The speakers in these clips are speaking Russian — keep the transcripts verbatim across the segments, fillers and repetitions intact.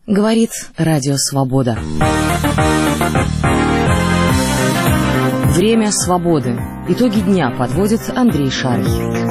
Говорит Радио Свобода. Время свободы. Итоги дня подводит Андрей Шарий.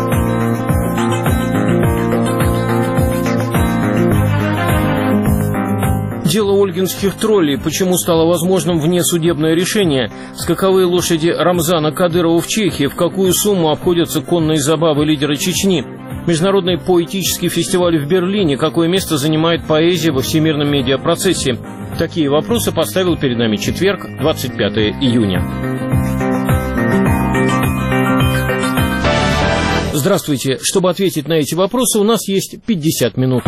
Дело ольгинских троллей. Почему стало возможным внесудебное решение? Скаковые лошади Рамзана Кадырова в Чехии. В какую сумму обходятся конные забавы лидера Чечни? Международный поэтический фестиваль в Берлине. Какое место занимает поэзия во всемирном медиапроцессе? Такие вопросы поставил перед нами четверг, двадцать пятого июня. Здравствуйте. Чтобы ответить на эти вопросы, у нас есть пятьдесят минут.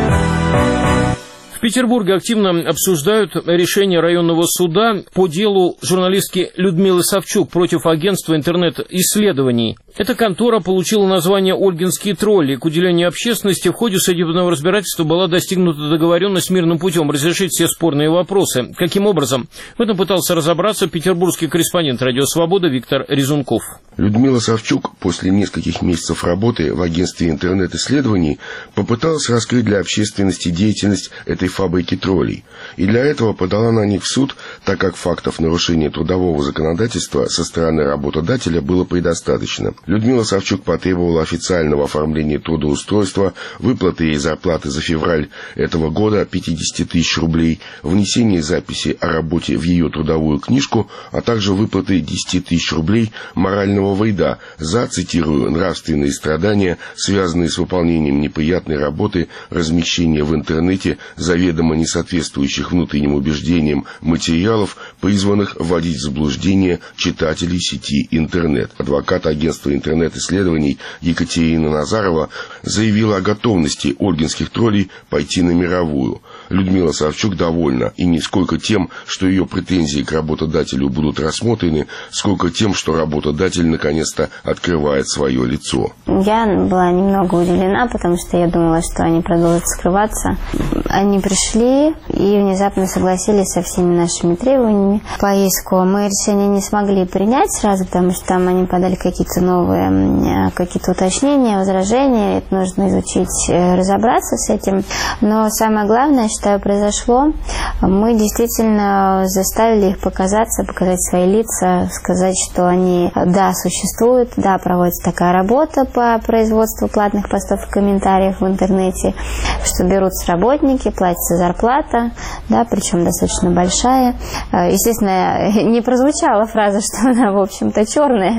В Петербурге активно обсуждают решение районного суда по делу журналистки Людмилы Савчук против агентства интернет-исследований. Эта контора получила название «Ольгинские тролли». К удивлению общественности, в ходе судебного разбирательства была достигнута договоренность мирным путем разрешить все спорные вопросы. Каким образом? В этом пытался разобраться петербургский корреспондент «Радио Свобода» Виктор Резунков. Людмила Савчук после нескольких месяцев работы в агентстве интернет-исследований попыталась раскрыть для общественности деятельность этой фабрики троллей. И для этого подала на них в суд, так как фактов нарушения трудового законодательства со стороны работодателя было предостаточно. Людмила Савчук потребовала официального оформления трудоустройства, выплаты ей зарплаты за февраль этого года пятьдесят тысяч рублей, внесение записи о работе в ее трудовую книжку, а также выплаты десять тысяч рублей морального вреда за, цитирую, нравственные страдания, связанные с выполнением неприятной работы, размещение в интернете заведомо несоответствующих внутренним убеждениям материалов, призванных вводить в заблуждение читателей сети интернет. Адвокат агентства интернет-исследований Екатерина Назарова заявила о готовности ольгинских троллей пойти на мировую. Людмила Савчук довольна, и не сколько тем, что ее претензии к работодателю будут рассмотрены, сколько тем, что работодатель наконец-то открывает свое лицо. Я была немного удивлена, потому что я думала, что они продолжат скрываться. Они пришли и внезапно согласились со всеми нашими требованиями по иску. Мы решение не смогли принять сразу, потому что там они подали какие-то новые, какие-то уточнения, возражения. Это нужно изучить, разобраться с этим. Но самое главное, что произошло, мы действительно заставили их показаться, показать свои лица, сказать, что они, да, существуют, да, проводится такая работа по производству платных постов и комментариев в интернете, что берутся работники, платится зарплата, да, причем достаточно большая. Естественно, не прозвучала фраза, что она, в общем-то, черная,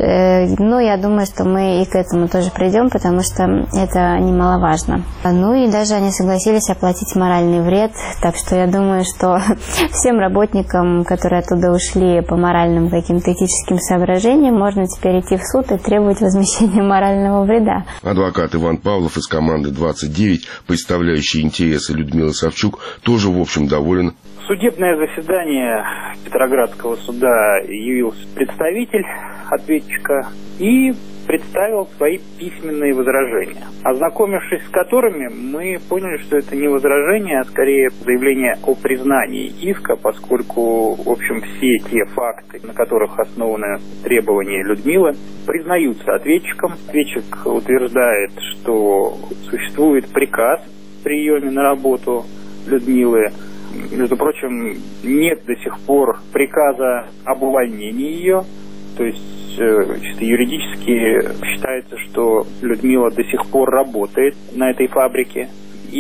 но я думаю, что мы и к этому тоже придем, потому что это немаловажно. Ну и даже они согласились оплатить моральный вред, так что я думаю, что всем работникам, которые оттуда ушли по моральным каким-то этическим соображениям, можно теперь идти в суд и требовать возмещения морального вреда. Адвокат Иван Павлов из команды двадцать девять, представляющий интересы Людмилы Савчук, тоже, в общем, доволен. В судебное заседание Петроградского суда явился представитель ответчика и представил свои письменные возражения, ознакомившись с которыми, мы поняли, что это не возражение, а скорее заявление о признании иска, поскольку, в общем, все те факты, на которых основаны требования Людмилы, признаются ответчиком. Ответчик утверждает, что существует приказ о приеме на работу Людмилы. Между прочим, нет до сих пор приказа об увольнении ее, то есть чисто юридически считается, что Людмила до сих пор работает на этой фабрике.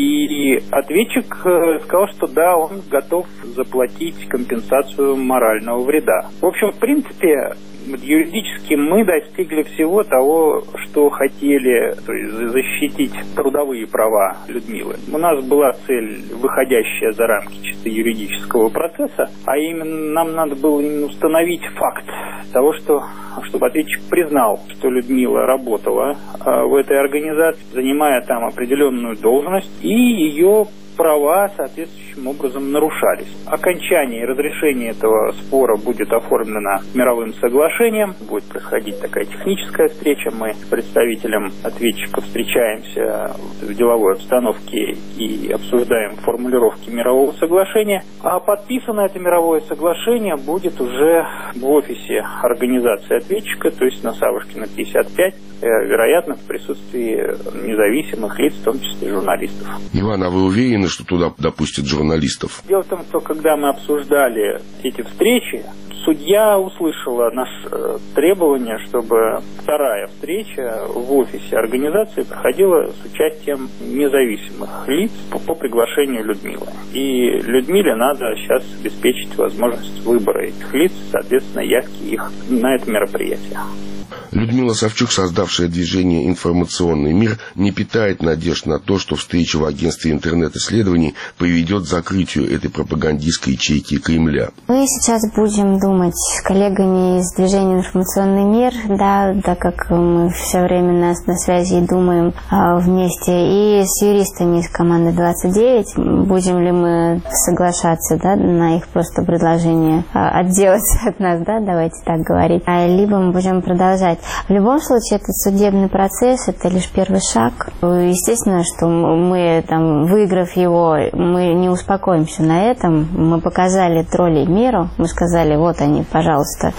И ответчик сказал, что да, он готов заплатить компенсацию морального вреда. В общем, в принципе, юридически мы достигли всего того, что хотели, то есть защитить трудовые права Людмилы. У нас была цель, выходящая за рамки чисто юридического процесса, а именно нам надо было именно установить факт того, что, чтобы ответчик признал, что Людмила работала а, в этой организации, занимая там определенную должность, и ее права соответствующим образом нарушались. Окончание и разрешение этого спора будет оформлено мировым соглашением. Будет происходить такая техническая встреча. Мы с представителем ответчика встречаемся в деловой обстановке и обсуждаем формулировки мирового соглашения. А подписано это мировое соглашение будет уже в офисе организации ответчика, то есть на Савушкина пятьдесят пять, вероятно, в присутствии независимых лиц, в том числе журналистов. Иван, а вы уверены, что туда допустят журналистов. Дело в том, что когда мы обсуждали эти встречи, судья услышала наше требование, чтобы вторая встреча в офисе организации проходила с участием независимых лиц по, по приглашению Людмилы. И Людмиле надо сейчас обеспечить возможность выбора этих лиц, соответственно, явки их на это мероприятие. Людмила Савчук, создавшая движение «Информационный мир», не питает надежд на то, что встреча в агентстве интернет-исследований приведет к закрытию этой пропагандистской ячейки Кремля. Мы сейчас будем думать с коллегами из движения «Информационный мир», да, так как мы все время на, на связи и думаем а, вместе, и с юристами из команды двадцать девять, будем ли мы соглашаться, да, на их просто предложение а, отделаться от нас, да, давайте так говорить, а, либо мы будем продолжать. В любом случае, этот судебный процесс – это лишь первый шаг. Естественно, что мы, там, выиграв его, мы не успокоимся на этом. Мы показали троллей миру, мы сказали, вот они, пожалуйста,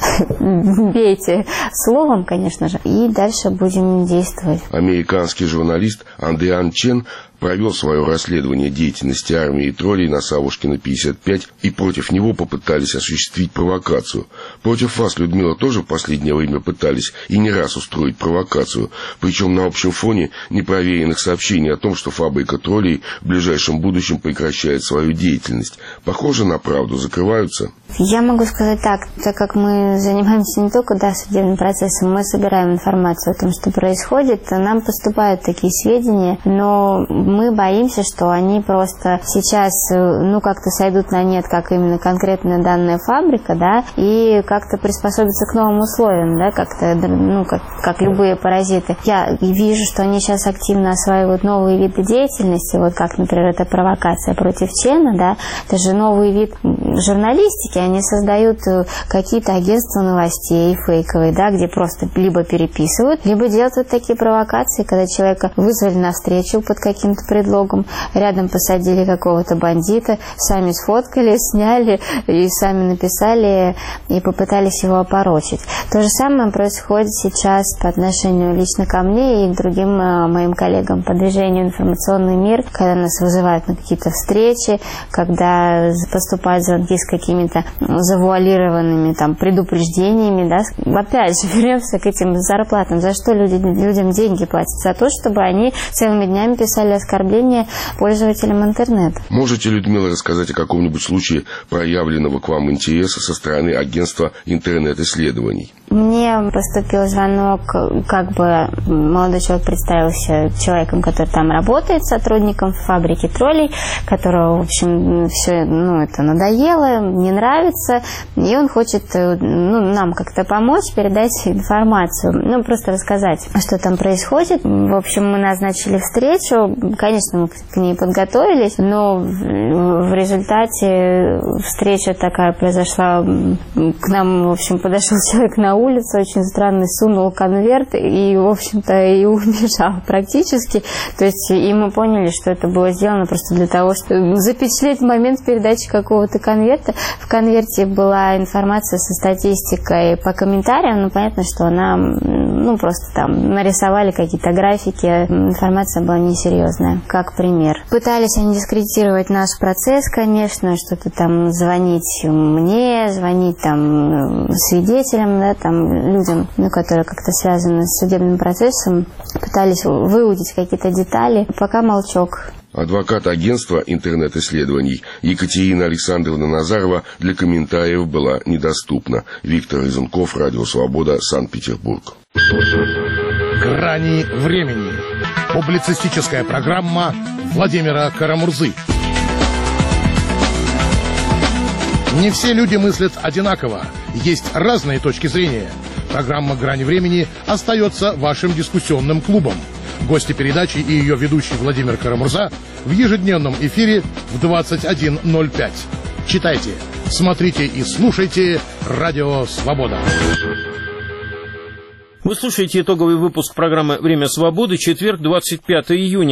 бейте словом, конечно же, и дальше будем действовать. Американский журналист Андриан Чен провел свое расследование деятельности армии и троллей на Савушкина пятьдесят пять, и против него попытались осуществить провокацию. Против вас, Людмила, тоже в последнее время пытались и не раз устроить провокацию, причем на общем фоне непроверенных сообщений о том, что фабрика троллей в ближайшем будущем прекращает свою деятельность. Похоже на правду, закрываются? Я могу сказать так, так как мы занимаемся не только да, судебным процессом, мы собираем информацию о том, что происходит, нам поступают такие сведения, но мы боимся, что они просто сейчас, ну, как-то сойдут на нет, как именно конкретная данная фабрика, да, и как-то приспособятся к новым условиям, да, как-то, ну, как, как любые паразиты. Я вижу, что они сейчас активно осваивают новые виды деятельности, вот как, например, эта провокация против Чена, да, это же новый вид журналистики, они создают какие-то агентства новостей фейковые, да, где просто либо переписывают, либо делают вот такие провокации, когда человека вызвали на встречу под каким-то предлогом, рядом посадили какого-то бандита, сами сфоткали, сняли и сами написали и попытались его опорочить. То же самое происходит сейчас по отношению лично ко мне и к другим моим коллегам по движению «Информационный мир», когда нас вызывают на какие-то встречи, когда поступают звонки с какими-то завуалированными там предупреждениями, да. Опять же, вернемся к этим зарплатам. За что люди, людям деньги платят? За то, чтобы они целыми днями писали оскорбления пользователям интернета. Можете, Людмила, рассказать о каком-нибудь случае проявленного к вам интереса со стороны агентства интернет-исследований? Мне поступил звонок, как бы молодой человек представился человеком, который там работает, сотрудником фабрики троллей, которого, в общем, все, ну, это надоело, не нравится, и он хочет, ну, нам как-то помочь, передать информацию, ну, просто рассказать, что там происходит. В общем, мы назначили встречу, конечно, мы к ней подготовились, но в результате встреча такая произошла, к нам, в общем, подошел человек на улицу, очень странный, сунул конверт и, в общем-то, и убежал практически. То есть, и мы поняли, что это было сделано просто для того, чтобы запечатлеть момент передачи какого-то конверта. В конверте была информация со статистикой по комментариям, но понятно, что она, ну, просто там нарисовали какие-то графики, информация была несерьезная, как пример. Пытались они дискредитировать наш процесс, конечно, что-то там звонить мне, звонить там свидетелям, да, там людям, ну, которые как-то связаны с судебным процессом, пытались выудить какие-то детали, пока молчок. Адвокат агентства интернет-исследований Екатерина Александровна Назарова для комментариев была недоступна. Виктор Изунков, Радио Свобода, Санкт-Петербург. Грани времени. Публицистическая программа Владимира Карамурзы. Не все люди мыслят одинаково. Есть разные точки зрения. Программа «Грани времени» остается вашим дискуссионным клубом. Гости передачи и ее ведущий Владимир Карамурза в ежедневном эфире в двадцать один ноль пять. Читайте, смотрите и слушайте «Радио Свобода». Вы слушаете итоговый выпуск программы «Время свободы», четверг, двадцать пятое июня.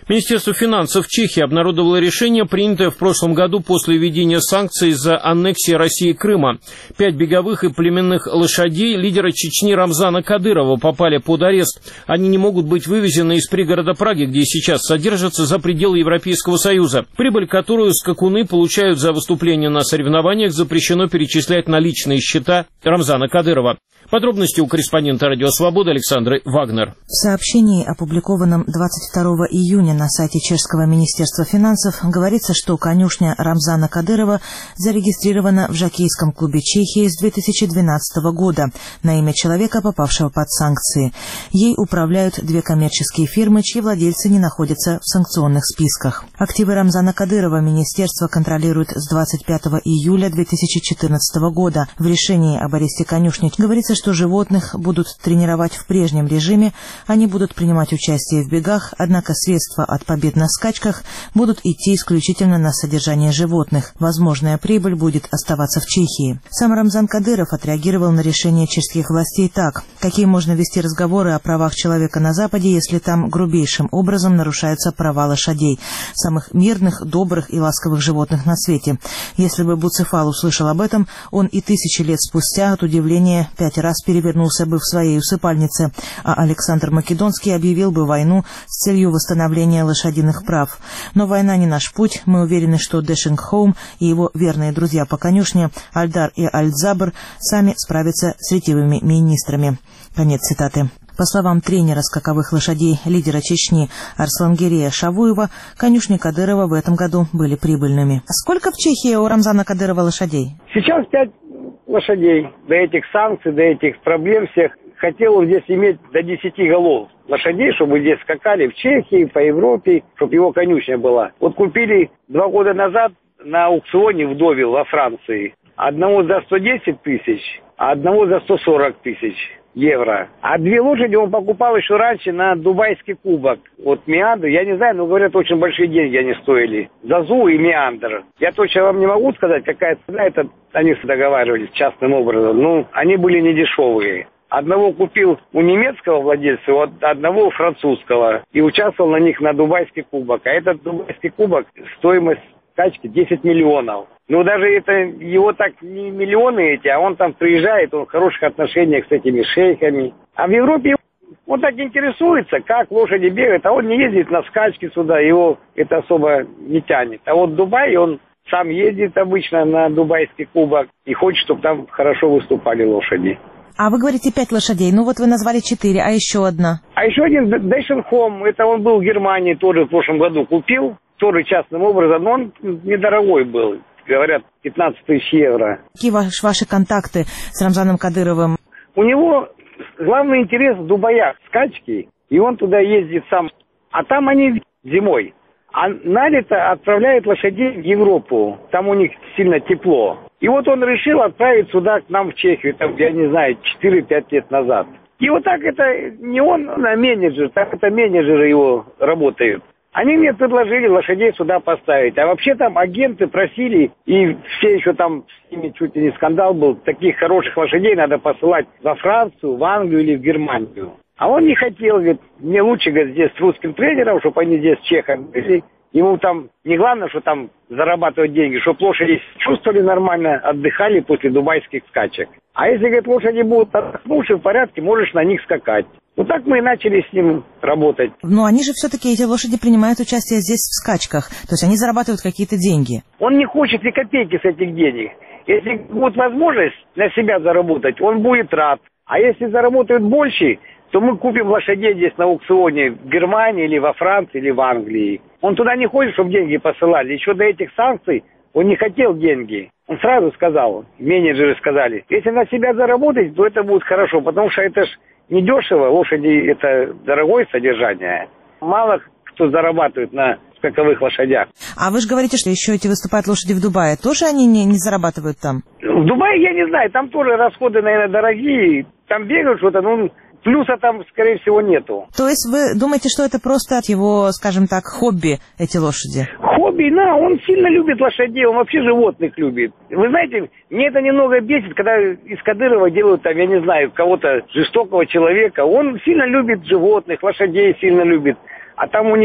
Министерство финансов Чехии обнародовало решение, принятое в прошлом году после введения санкций за аннексию России Крыма. Пять беговых и племенных лошадей лидера Чечни Рамзана Кадырова попали под арест. Они не могут быть вывезены из пригорода Праги, где сейчас содержатся, за пределы Европейского Союза. Прибыль, которую скакуны получают за выступление на соревнованиях, запрещено перечислять на личные счета Рамзана Кадырова. Подробности у корреспондента «Радио Свобода» Александры Вагнер. В сообщении, опубликованном двадцать второго июня на сайте Чешского министерства финансов, говорится, что конюшня Рамзана Кадырова зарегистрирована в жокейском клубе Чехии с две тысячи двенадцатого года на имя человека, попавшего под санкции. Ей управляют две коммерческие фирмы, чьи владельцы не находятся в санкционных списках. Активы Рамзана Кадырова министерство контролирует с двадцать пятого июля две тысячи четырнадцатого года. В решении об аресте конюшни говорится, что животных будут тренировать в прежнем режиме, они будут принимать участие в бегах, однако средства от побед на скачках будут идти исключительно на содержание животных. Возможная прибыль будет оставаться в Чехии. Сам Рамзан Кадыров отреагировал на решение чешских властей так: какие можно вести разговоры о правах человека на Западе, если там грубейшим образом нарушаются права лошадей, самых мирных, добрых и ласковых животных на свете. Если бы Буцефал услышал об этом, он и тысячи лет спустя от удивления пять раз перевернулся бы в своей усыпальнице, а Александр Македонский объявил бы войну с целью восстановления лошадиных прав. Но война не наш путь. Мы уверены, что Дэшингхоум и его верные друзья по конюшне Альдар и Альдзабр сами справятся с ретивыми министрами. Конец цитаты. По словам тренера скаковых лошадей, лидера Чечни Арслангерея Шавуева, конюшни Кадырова в этом году были прибыльными. Сколько в Чехии у Рамзана Кадырова лошадей? Сейчас пять лошадей. До этих санкций, до этих проблем всех. Хотел он здесь иметь до десяти голов лошадей, чтобы здесь скакали в Чехии, по Европе, чтобы его конюшня была. Вот купили два года назад на аукционе в Дове во Франции. Одного за сто десять тысяч, а одного за сто сорок тысяч евро. А две лошади он покупал еще раньше на Дубайский кубок. Вот Меандр, я не знаю, но говорят, очень большие деньги они стоили. Зазу и Меандр. Я точно вам не могу сказать, какая цена, это они договаривались частным образом. Ну, они были не дешевые. Одного купил у немецкого владельца, одного у французского. И участвовал на них на Дубайский кубок. А этот Дубайский кубок, стоимость скачки десять миллионов. Ну, даже это его так не миллионы эти, а он там приезжает, он в хороших отношениях с этими шейхами. А в Европе он так интересуется, как лошади бегают, а он не ездит на скачки сюда, его это особо не тянет. А вот в Дубае он сам ездит обычно на Дубайский кубок и хочет, чтобы там хорошо выступали лошади. А вы говорите пять лошадей, ну вот вы назвали четыре, а еще одна? А еще один Дэшингхоум, это он был в Германии, тоже в прошлом году купил, тоже частным образом, но он недорогой был. Говорят, пятнадцать тысяч евро. Какие ваши, ваши контакты с Рамзаном Кадыровым? У него главный интерес в Дубаях, скачки, и он туда ездит сам. А там они зимой. А на лето отправляют лошадей в Европу. Там у них сильно тепло. И вот он решил отправить сюда, к нам в Чехию, там, я не знаю, четыре-пять лет назад. И вот так это не он, а менеджер, так это менеджеры его работают. Они мне предложили лошадей сюда поставить. А вообще там агенты просили, и все еще там с ними чуть ли не скандал был, таких хороших лошадей надо посылать во Францию, в Англию или в Германию. А он не хотел, говорит, мне лучше, говорит, здесь с русским тренером, чтобы они здесь чехами были. Ему там не главное, что там зарабатывать деньги, чтобы лошади чувствовали нормально, отдыхали после дубайских скачек. А если, говорит, лошади будут отдохнувшие в порядке, можешь на них скакать. Вот так мы и начали с ним работать. Но они же все-таки, эти лошади, принимают участие здесь в скачках. То есть они зарабатывают какие-то деньги. Он не хочет ни копейки с этих денег. Если будет возможность на себя заработать, он будет рад. А если заработают больше, то мы купим лошадей здесь на аукционе в Германии или во Франции или в Англии. Он туда не ходит, чтобы деньги посылали. Еще до этих санкций он не хотел деньги. Он сразу сказал, менеджеры сказали, если на себя заработать, то это будет хорошо, потому что это ж недешево, лошади это дорогое содержание. Мало кто зарабатывает на скаковых лошадях. А вы же говорите, что еще эти выступают лошади в Дубае. Тоже они не, не зарабатывают там? В Дубае я не знаю, там тоже расходы, наверное, дорогие. Там бегают что-то, ну... Плюса там, скорее всего, нету. То есть вы думаете, что это просто его, скажем так, хобби, эти лошади? Хобби, да, он сильно любит лошадей, он вообще животных любит. Вы знаете, мне это немного бесит, когда из Кадырова делают, там, я не знаю, кого-то жестокого человека. Он сильно любит животных, лошадей сильно любит. А там у них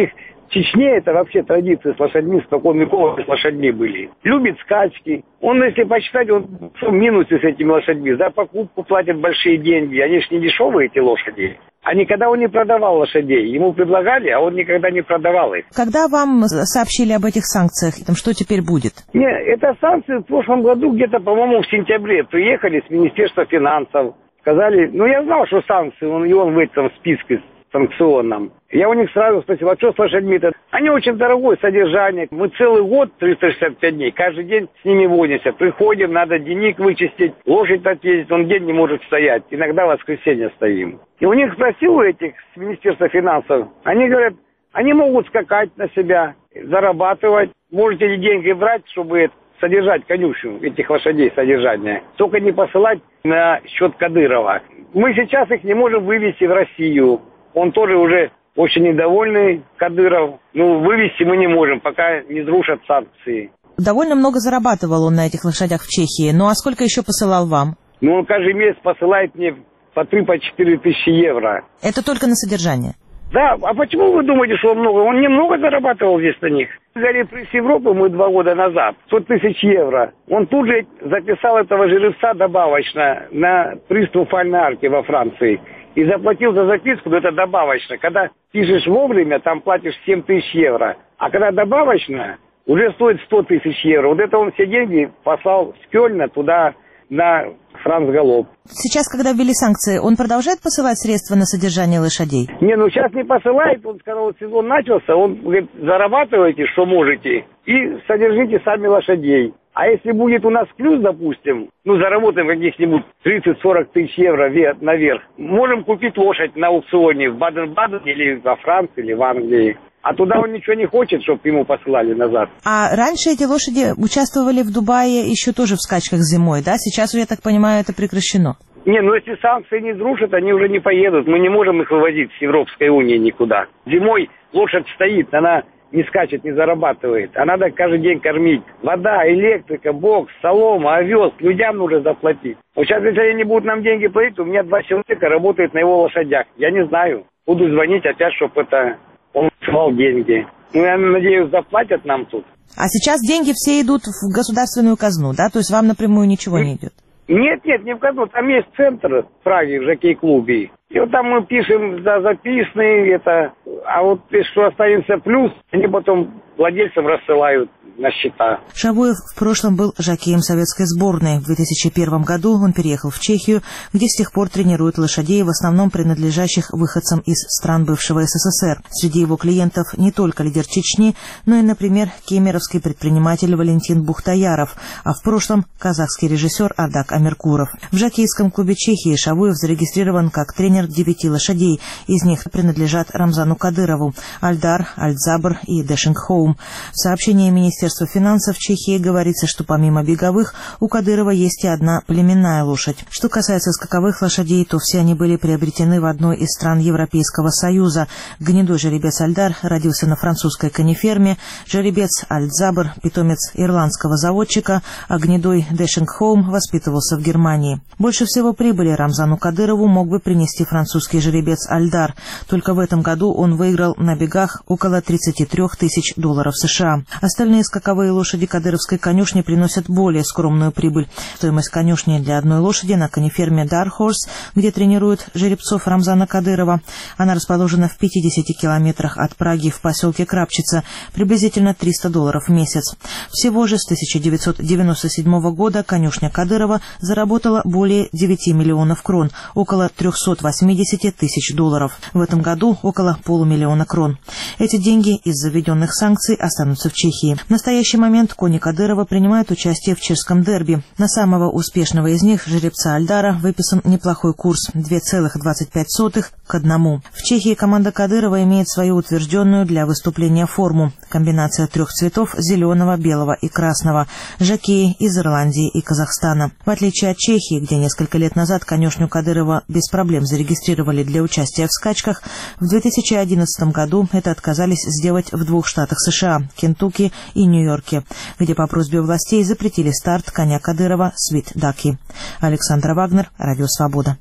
В Чечне это вообще традиции с лошадьми, спокон веков с лошадьми были. Любит скачки. Он, если почитать, он в минусе с этими лошадьми. За покупку платят большие деньги. Они же не дешевые, эти лошади. А никогда он не продавал лошадей. Ему предлагали, а он никогда не продавал их. Когда вам сообщили об этих санкциях, там, что теперь будет? Нет, это санкции в прошлом году, где-то, по-моему, в сентябре приехали с Министерства финансов. Сказали, ну я знал, что санкции, он, и он в этом списке санкционном. Я у них сразу спросил, а что с лошадьми-то? Они очень дорогое содержание. Мы целый год, триста шестьдесят пять дней, каждый день с ними возимся. Приходим, надо денег вычистить, лошадь отъездить, он день не может стоять. Иногда в воскресенье стоим. И у них спросил, у этих с Министерства финансов, они говорят, они могут скакать на себя, зарабатывать. Можете ли деньги брать, чтобы содержать конюшню, этих лошадей содержания. Только не посылать на счет Кадырова. Мы сейчас их не можем вывести в Россию. Он тоже уже очень недовольный, Кадыров. Ну, вывести мы не можем, пока не срушат санкции. Довольно много зарабатывал он на этих лошадях в Чехии. Ну, а сколько еще посылал вам? Ну, он каждый месяц посылает мне по три, по четыре тысячи евро. Это только на содержание? Да, а почему вы думаете, что он много? Он немного зарабатывал здесь на них. Взяли пресс Европы мы два года назад, сто тысяч евро. Он тут же записал этого жеребца добавочно на приз Триумфальной арки во Франции. И заплатил за записку, но это добавочно. Когда пишешь вовремя, там платишь семь тысяч евро. А когда добавочно, уже стоит сто тысяч евро. Вот это он все деньги послал с Кёльна туда, на Франц Галоп. Сейчас, когда ввели санкции, он продолжает посылать средства на содержание лошадей? Не, ну сейчас не посылает. Он сказал, вот сезон начался, он говорит, зарабатывайте, что можете, и содержите сами лошадей. А если будет у нас плюс, допустим, ну, заработаем каких-нибудь тридцать-сорок тысяч евро наверх, можем купить лошадь на аукционе в Баден-Бадене или во Франции, или в Англии. А туда он ничего не хочет, чтобы ему посылали назад. А раньше эти лошади участвовали в Дубае еще тоже в скачках зимой, да? Сейчас, я так понимаю, это прекращено. Не, ну если санкции не срушат, они уже не поедут. Мы не можем их вывозить с Европейской Унии никуда. Зимой лошадь стоит, она не скачет, не зарабатывает. А надо каждый день кормить. Вода, электрика, бокс, солома, овес. Людям нужно заплатить. Вот сейчас, если они не будут нам деньги платить, у меня два человека работают на его лошадях. Я не знаю. Буду звонить опять, чтобы это... Он слал деньги. Ну, я надеюсь, заплатят нам тут. А сейчас деньги все идут в государственную казну, да? То есть вам напрямую ничего не идет? Нет, нет, не в казну. Там есть центр в Праге, в жокей-клубе. И вот там мы пишем за записные, это... А вот что останется плюс, они потом владельцам рассылают на счета. Шавуев в прошлом был жокеем советской сборной. В две тысячи первом году он переехал в Чехию, где с тех пор тренирует лошадей, в основном принадлежащих выходцам из стран бывшего СССР. Среди его клиентов не только лидер Чечни, но и, например, кемеровский предприниматель Валентин Бухтаяров, а в прошлом казахский режиссер Ардак Амиркуров. В жокейском клубе Чехии Шавуев зарегистрирован как тренер девяти лошадей. Из них принадлежат Рамзану Кадырову, Альдар, Альдзабр и Дэшингхоум. В сообщении Министерства финансов Чехии говорится, что помимо беговых у Кадырова есть и одна племенная лошадь. Что касается скаковых лошадей, то все они были приобретены в одной из стран Европейского Союза. Гнедой жеребец Альдар родился на французской конеферме, жеребец Альдзабр – питомец ирландского заводчика, а гнедой Дэшингхоум воспитывался в Германии. Больше всего прибыли Рамзану Кадырову мог бы принести французский жеребец Альдар. Только в этом году он выиграл на бегах около тридцати трёх тысяч долларов США. Остальные скаковые лошади кадыровской конюшни приносят более скромную прибыль. Стоимость конюшни для одной лошади на конеферме Дархорс, где тренируют жеребцов Рамзана Кадырова, она расположена в пятидесяти километрах от Праги в поселке Крапчица, приблизительно триста долларов в месяц. Всего же с тысяча девятьсот девяносто седьмого года конюшня Кадырова заработала более девяти миллионов крон, около трёхсот восьмидесяти тысяч долларов. В этом году около полумиллиона крон. Эти деньги из-за введенных санкций останутся в Чехии. В настоящий момент кони Кадырова принимают участие в чешском дерби. На самого успешного из них, жеребца Альдара, выписан неплохой курс – две целых двадцать пять сотых к одному. В Чехии команда Кадырова имеет свою утвержденную для выступления форму – комбинация трех цветов – зеленого, белого и красного. Жокеи из Ирландии и Казахстана. В отличие от Чехии, где несколько лет назад конюшню Кадырова без проблем зарегистрировали для участия в скачках, в две тысячи одиннадцатом году это отказались сделать в двух штатах США – Кентукки и Нью-Йорке, где по просьбе властей запретили старт коня Кадырова Свит Даки. Александра Вагнер, Радио Свобода.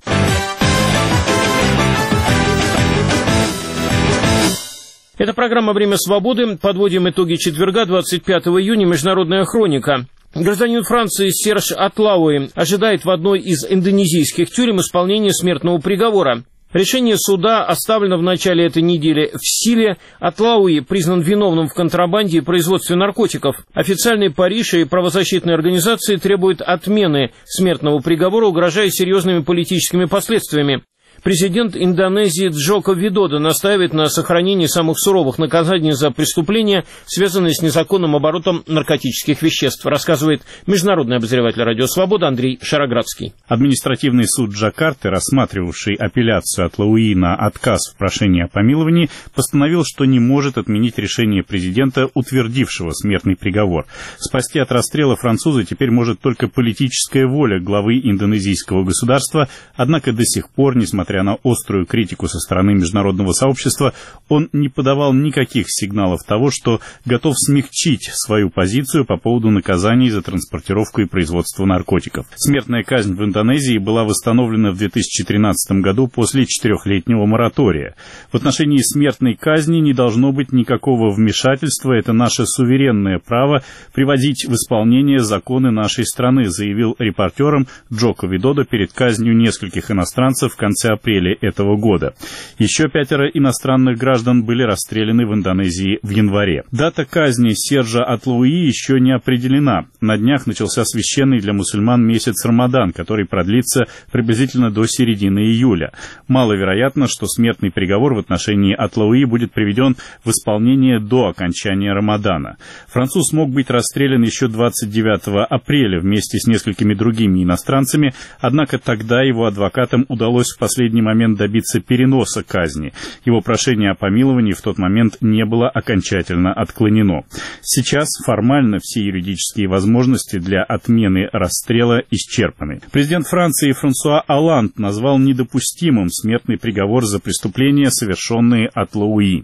Это программа «Время свободы». Подводим итоги четверга, двадцать пятого июня. Международная хроника. Гражданин Франции Серж Атлауи ожидает в одной из индонезийских тюрем исполнения смертного приговора. Решение суда оставлено в начале этой недели в силе. Атлауи признан виновным в контрабанде и производстве наркотиков. Официальный Париж и правозащитные организации требуют отмены смертного приговора, угрожая серьезными политическими последствиями. Президент Индонезии Джоко Видодо настаивает на сохранении самых суровых наказаний за преступления, связанные с незаконным оборотом наркотических веществ, рассказывает международный обозреватель «Радио Свобода» Андрей Шароградский. Административный суд Джакарты, рассматривавший апелляцию Атлауи на отказ в прошении о помиловании, постановил, что не может отменить решение президента, утвердившего смертный приговор. Спасти от расстрела француза теперь может только политическая воля главы индонезийского государства, однако до сих пор, несмотря Несмотря на острую критику со стороны международного сообщества, он не подавал никаких сигналов того, что готов смягчить свою позицию по поводу наказаний за транспортировку и производство наркотиков. Смертная казнь в Индонезии была восстановлена в две тысячи тринадцатом году после четырехлетнего моратория. В отношении смертной казни не должно быть никакого вмешательства, это наше суверенное право приводить в исполнение законы нашей страны, заявил репортерам Джоко Видодо перед казнью нескольких иностранцев в конце апреля этого года. Еще пятеро иностранных граждан были расстреляны в Индонезии в январе. Дата казни Сержа Атлауи еще не определена. На днях начался священный для мусульман месяц Рамадан, который продлится приблизительно до середины июля. Маловероятно, что смертный приговор в отношении Атлауи будет приведен в исполнение до окончания Рамадана. Француз мог быть расстрелян еще двадцать девятого апреля вместе с несколькими другими иностранцами, однако тогда его адвокатам удалось в последний момент добиться переноса казни. Его прошение о помиловании в тот момент не было окончательно отклонено. Сейчас формально все юридические возможности для отмены расстрела исчерпаны. Президент Франции Франсуа Олланд назвал недопустимым смертный приговор за преступления, совершенные Атлауи.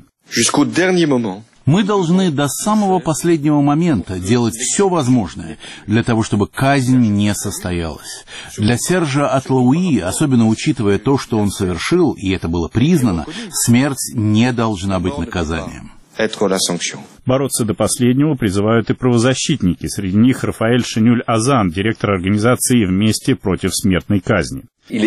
Мы должны до самого последнего момента делать все возможное для того, чтобы казнь не состоялась. Для Сержа Атлауи, особенно учитывая то, что он совершил, и это было признано, смерть не должна быть наказанием. Бороться до последнего призывают и правозащитники. Среди них Рафаэль Шенюль-Азан, директор организации «Вместе против смертной казни».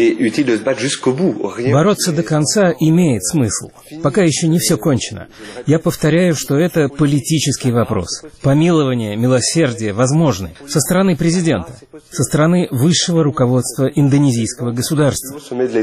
Бороться до конца имеет смысл. Пока еще не все кончено. Я повторяю, что это политический вопрос. Помилование, милосердие возможны со стороны президента, со стороны высшего руководства индонезийского государства.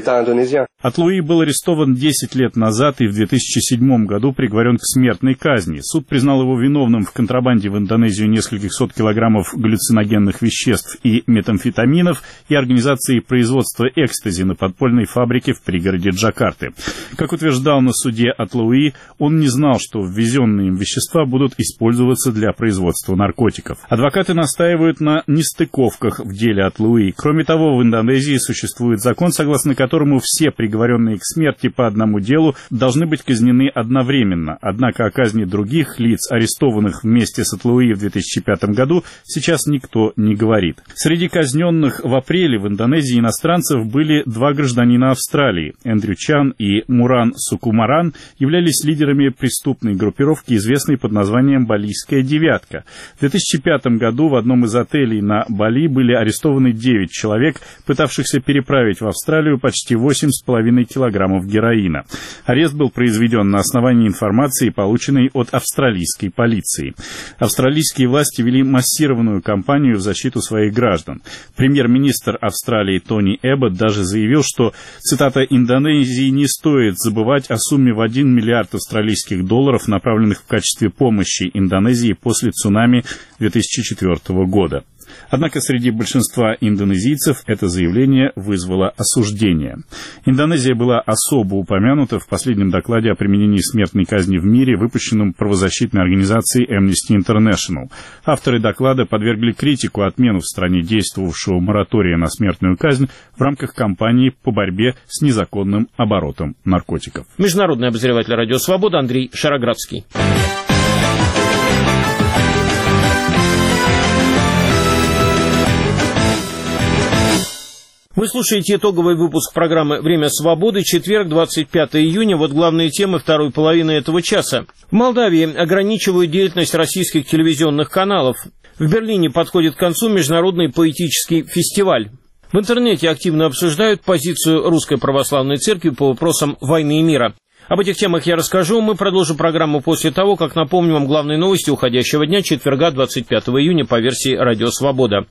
Атлауи был арестован десять лет назад и в две тысячи седьмом году приговорен к смертной казни. Суд признал его виновным в контрабанде в Индонезию нескольких сот килограммов галлюциногенных веществ и метамфетаминов и организации производства экстази на подпольной фабрике в пригороде Джакарты. Как утверждал на суде Атлауи, он не знал, что ввезенные им вещества будут использоваться для производства наркотиков. Адвокаты настаивают на нестыковках в деле Атлауи. Кроме того, в Индонезии существует закон, согласно которому все приговоренные к смерти по одному делу должны быть казнены одновременно. Однако о казни других лиц, арестованных вместе с Атлауи в две тысячи пятом году, сейчас никто не говорит. Среди казненных в апреле в Индонезии иностранцев были два гражданина Австралии. Эндрю Чан и Муран Сукумаран являлись лидерами преступной группировки, известной под названием «Балийская девятка». В две тысячи пятом году в одном из отелей на Бали были арестованы девять человек, пытавшихся переправить в Австралию почти восемь с половиной килограммов героина. Арест был произведен на основании информации, полученной от австралийской полиции. Австралийские власти вели массированную кампанию в защиту своих граждан. Премьер-министр Австралии Тони Эббот даже заявил, что, цитата, «Индонезии не стоит забывать о сумме в один миллиард австралийских долларов, направленных в качестве помощи Индонезии после цунами две тысячи четвёртого года». Однако среди большинства индонезийцев это заявление вызвало осуждение. Индонезия была особо упомянута в последнем докладе о применении смертной казни в мире, выпущенном правозащитной организацией Amnesty International. Авторы доклада подвергли критику отмену в стране действовавшего моратория на смертную казнь в рамках кампании по борьбе с незаконным оборотом наркотиков. Международный обозреватель «Радио Свобода» Андрей Шароградский. Вы слушаете итоговый выпуск программы «Время свободы», четверг, двадцать пятое июня. Вот главные темы второй половины этого часа. В Молдавии ограничивают деятельность российских телевизионных каналов. В Берлине подходит к концу международный поэтический фестиваль. В интернете активно обсуждают позицию Русской Православной Церкви по вопросам войны и мира. Об этих темах я расскажу. Мы продолжим программу после того, как напомним вам главные новости уходящего дня, четверга, двадцать пятого июня, по версии «Радио Свобода».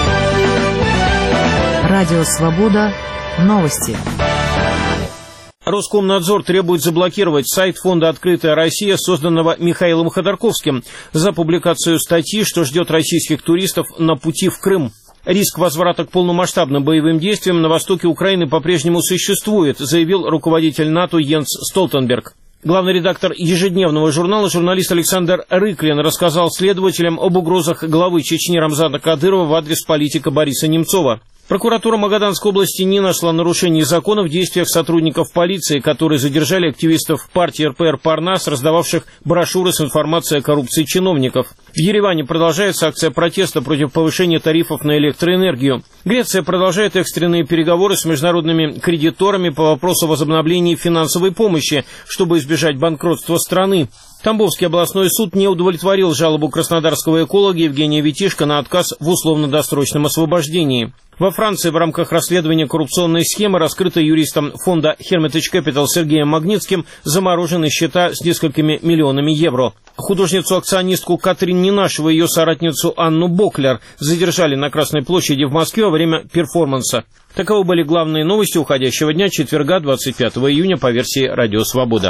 Радио Свобода. Новости. Роскомнадзор требует заблокировать сайт фонда «Открытая Россия», созданного Михаилом Ходорковским, за публикацию статьи, что ждет российских туристов на пути в Крым. Риск возврата к полномасштабным боевым действиям на востоке Украины по-прежнему существует, заявил руководитель НАТО Йенс Столтенберг. Главный редактор ежедневного журнала, журналист Александр Рыклин, рассказал следователям об угрозах главы Чечни Рамзана Кадырова в адрес политика Бориса Немцова. Прокуратура Магаданской области не нашла нарушений закона в действиях сотрудников полиции, которые задержали активистов партии эр пэ эр «Парнас», раздававших брошюры с информацией о коррупции чиновников. В Ереване продолжается акция протеста против повышения тарифов на электроэнергию. Греция продолжает экстренные переговоры с международными кредиторами по вопросу возобновления финансовой помощи, чтобы избежать банкротства страны. Тамбовский областной суд не удовлетворил жалобу краснодарского эколога Евгения Витишко на отказ в условно-досрочном освобождении. Во Франции в рамках расследования коррупционной схемы, раскрытой юристом фонда Hermitage Capital Сергеем Магнитским, заморожены счета с несколькими миллионами евро. Художницу-акционистку Катрин Ненашеву и ее соратницу Анну Боклер задержали на Красной площади в Москве во время перформанса. Таковы были главные новости уходящего дня, четверга, двадцать пятого июня, по версии «Радио Свобода».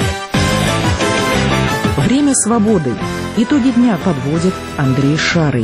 Время свободы. Итоги дня подводит Андрей Шарый.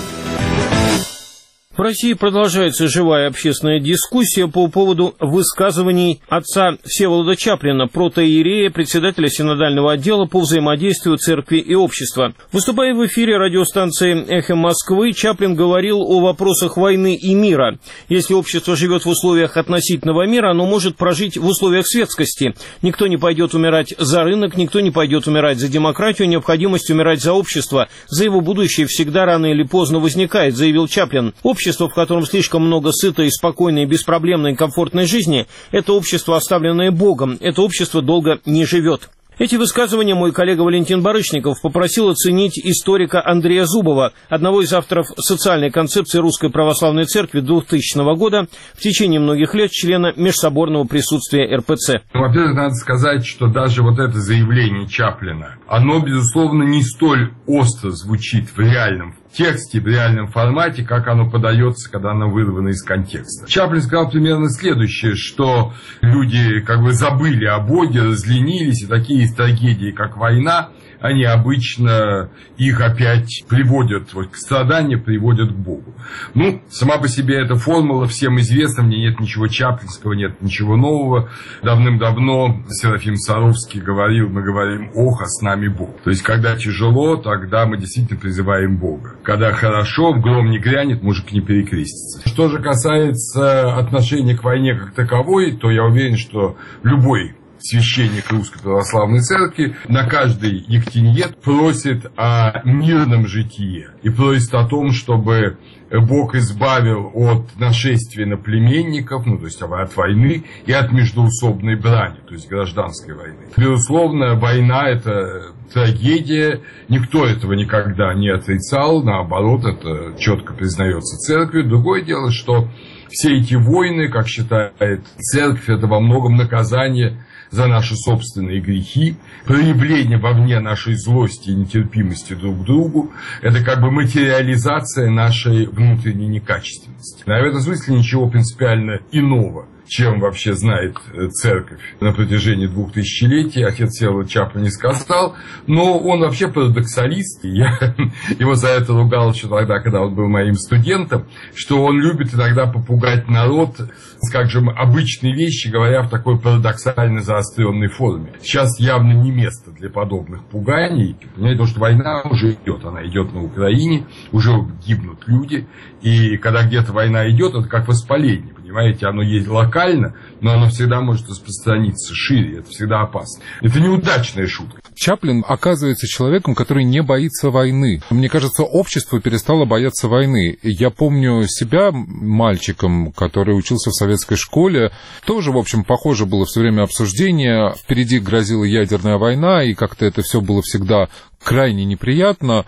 В России продолжается живая общественная дискуссия по поводу высказываний отца Всеволода Чаплина, протоиерея, председателя синодального отдела по взаимодействию церкви и общества. Выступая в эфире радиостанции «Эхо Москвы», Чаплин говорил о вопросах войны и мира. Если общество живет в условиях относительного мира, оно может прожить в условиях светскости. Никто не пойдет умирать за рынок, никто не пойдет умирать за демократию, необходимость умирать за общество, за его будущее всегда рано или поздно возникает, заявил Чаплин. Общество, в котором слишком много сытой, спокойной, беспроблемной и комфортной жизни, это общество, оставленное Богом, это общество долго не живет. Эти высказывания мой коллега Валентин Барышников попросил оценить историка Андрея Зубова, одного из авторов социальной концепции Русской Православной Церкви двухтысячного года, в течение многих лет члена межсоборного присутствия эр пэ цэ. Во-первых, надо сказать, что даже вот это заявление Чаплина, оно, безусловно, не столь остро звучит в реальном тексте, в реальном формате, как оно подается, когда оно вырвано из контекста. Чаплин сказал примерно следующее, что люди как бы забыли о Боге, разленились, и такие трагедии, как война, они обычно их опять приводят вот, к страданию, приводят к Богу. Ну, сама по себе эта формула всем известна, в ней нет ничего чаплинского, нет ничего нового. Давным-давно Серафим Саровский говорил, мы говорим, ох, а с нами Бог. То есть, когда тяжело, тогда мы действительно призываем Бога. Когда хорошо, гром не грянет, мужик не перекрестится. Что же касается отношения к войне как таковой, то я уверен, что любой священник Русской Православной Церкви на каждый ектиньет просит о мирном житии и просит о том, чтобы Бог избавил от нашествия на племенников, ну, то есть от войны, и от междоусобной брани, то есть гражданской войны. Безусловно, война – это трагедия, никто этого никогда не отрицал, наоборот, это четко признается церковью. Другое дело, что все эти войны, как считает церковь, это во многом наказание за наши собственные грехи, проявление вовне нашей злости и нетерпимости друг к другу, это как бы материализация нашей внутренней некачественности. В этом смысле ничего принципиально иного, чем вообще знает церковь на протяжении двух тысячелетий, отец Всеволод Чаплин не сказал, но он вообще парадоксалист, я его за это ругал еще тогда, когда он был моим студентом, что он любит иногда попугать народ, скажем, обычные вещи, говоря в такой парадоксально заостренной форме. Сейчас явно не место для подобных пуганий, понимаете, потому что война уже идет, она идет на Украине, уже гибнут люди, и когда где-то война идет, это как воспаление. Понимаете, оно есть локально, но оно всегда может распространиться шире, это всегда опасно. Это неудачная шутка. Чаплин оказывается человеком, который не боится войны. Мне кажется, общество перестало бояться войны. Я помню себя мальчиком, который учился в советской школе. Тоже, в общем, похоже было все время обсуждение. Впереди грозила ядерная война, и как-то это все было всегда крайне неприятно.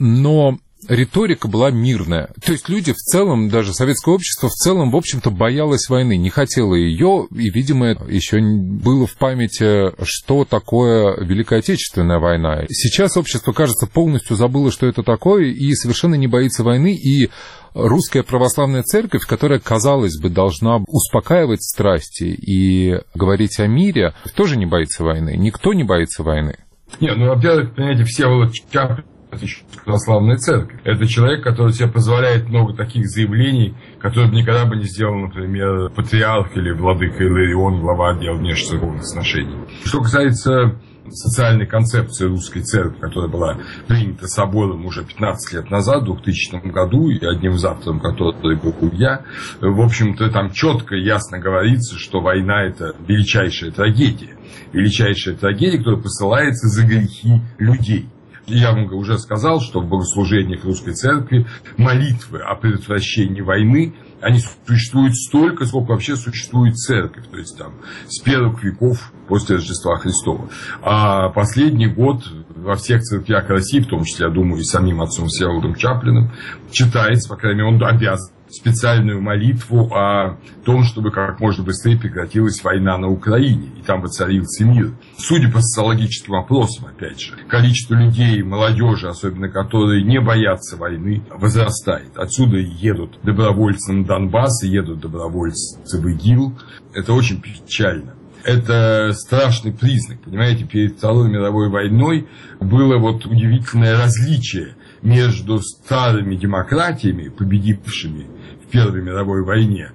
Но риторика была мирная. То есть люди в целом, даже советское общество в целом, в общем-то, боялось войны, не хотело ее, и, видимо, еще было в памяти, что такое Великая Отечественная война. Сейчас общество, кажется, полностью забыло, что это такое, и совершенно не боится войны, и русская православная церковь, которая, казалось бы, должна успокаивать страсти и говорить о мире, тоже не боится войны. Никто не боится войны. Не, ну, во-первых, понимаете, Всеволод Чаплин — это еще православная церковь. Это человек, который себе позволяет много таких заявлений, которые бы никогда бы не сделал, например, патриарх или владыка Иларион, глава отдела внешнецерковных отношений. Что касается социальной концепции русской церкви, которая была принята собором уже пятнадцать лет назад, в двухтысячном году, и одним из авторов которой был я, в общем-то, там четко и ясно говорится, что война — это величайшая трагедия. Величайшая трагедия, которая посылается за грехи людей. Я вам уже сказал, что в богослужениях русской церкви молитвы о предотвращении войны, они существуют столько, сколько вообще существует церковь. То есть там с первых веков после Рождества Христова. А последний год во всех церквях России, в том числе, я думаю, и самим отцом Всеволодом Чаплиным, читается, по крайней мере, он обязан, специальную молитву о том, чтобы как можно быстрее прекратилась война на Украине, и там воцарился мир. Судя по социологическим опросам, опять же, количество людей, молодежи, особенно которые не боятся войны, возрастает. Отсюда едут добровольцы на Донбасс, едут добровольцы в ИГИЛ. Это очень печально. Это страшный признак, понимаете, перед Второй мировой войной было вот удивительное различие между старыми демократиями, победившими в Первой мировой войне,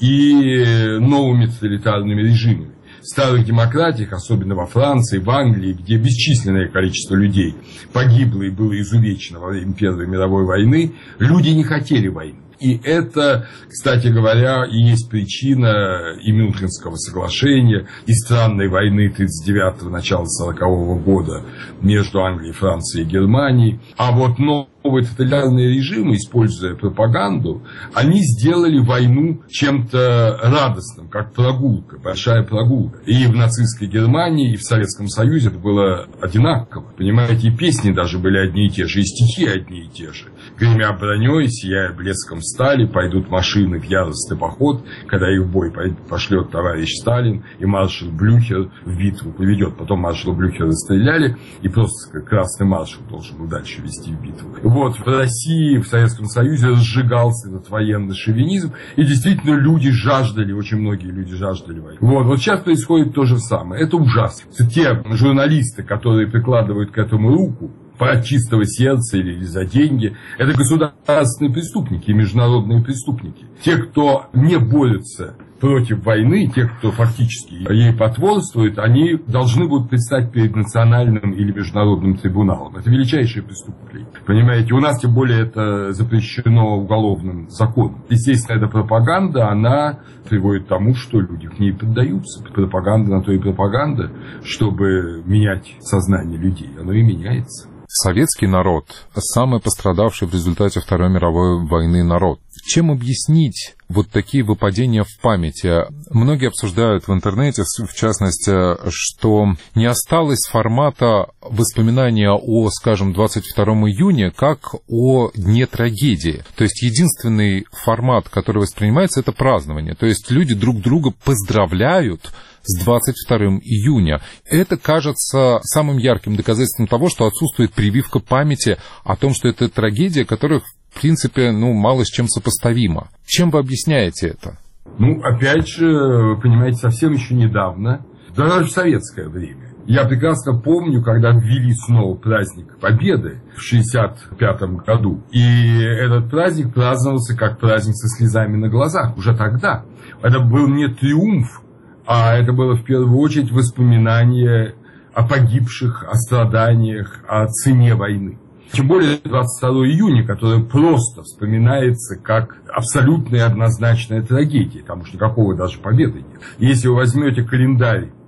и новыми тоталитарными режимами. В старых демократиях, особенно во Франции, в Англии, где бесчисленное количество людей погибло и было изувечено во время Первой мировой войны, люди не хотели войны. И это, кстати говоря, и есть причина и Мюнхенского соглашения, и странной войны тридцать девятого, начала сорокового года между Англией, Францией и Германией. А вот новые тоталитарные режимы, используя пропаганду, они сделали войну чем-то радостным, как прогулка, большая прогулка. И в нацистской Германии, и в Советском Союзе это было одинаково. Понимаете, и песни даже были одни и те же, и стихи одни и те же. Гремя броней, сияя блеском стали, пойдут машины в яростный поход, когда их в бой пошлет товарищ Сталин, и маршал Блюхер в битву поведет. Потом маршала Блюхера расстреляли, и просто красный маршал должен был дальше вести в битву. Вот в России, в Советском Союзе разжигался этот военный шовинизм, и действительно люди жаждали, очень многие люди жаждали войны. Вот, вот сейчас происходит то же самое. Это ужасно. Те журналисты, которые прикладывают к этому руку, от чистого сердца или за деньги, это государственные преступники, международные преступники. Те, кто не борются против войны, те, кто фактически ей потворствует, они должны будут предстать перед национальным или международным трибуналом. Это величайшее преступление. Понимаете, у нас тем более это запрещено уголовным законом. Естественно, эта пропаганда, она приводит к тому, что люди к ней поддаются. Пропаганда на то и пропаганда, чтобы менять сознание людей. Оно и меняется. Советский народ, самый пострадавший в результате Второй мировой войны народ. Чем объяснить вот такие выпадения в памяти? Многие обсуждают в интернете, в частности, что не осталось формата воспоминания о, скажем, двадцать второго июня как о дне трагедии. То есть единственный формат, который воспринимается, это празднование. То есть люди друг друга поздравляют с двадцать второго июня. Это кажется самым ярким доказательством того, что отсутствует прививка памяти о том, что это трагедия, которая, в принципе, ну, мало с чем сопоставима. Чем вы объясняете это? Ну, опять же, вы понимаете, совсем еще недавно, даже в советское время, я прекрасно помню, когда ввели снова праздник Победы в шестьдесят пятом году. И этот праздник праздновался как праздник со слезами на глазах уже тогда. Это был не триумф, а это было в первую очередь воспоминание о погибших, о страданиях, о цене войны. Тем более двадцать второго июня, которое просто вспоминается как абсолютная однозначная трагедия. Там уж никакого даже победы нет. Если вы возьмете календарь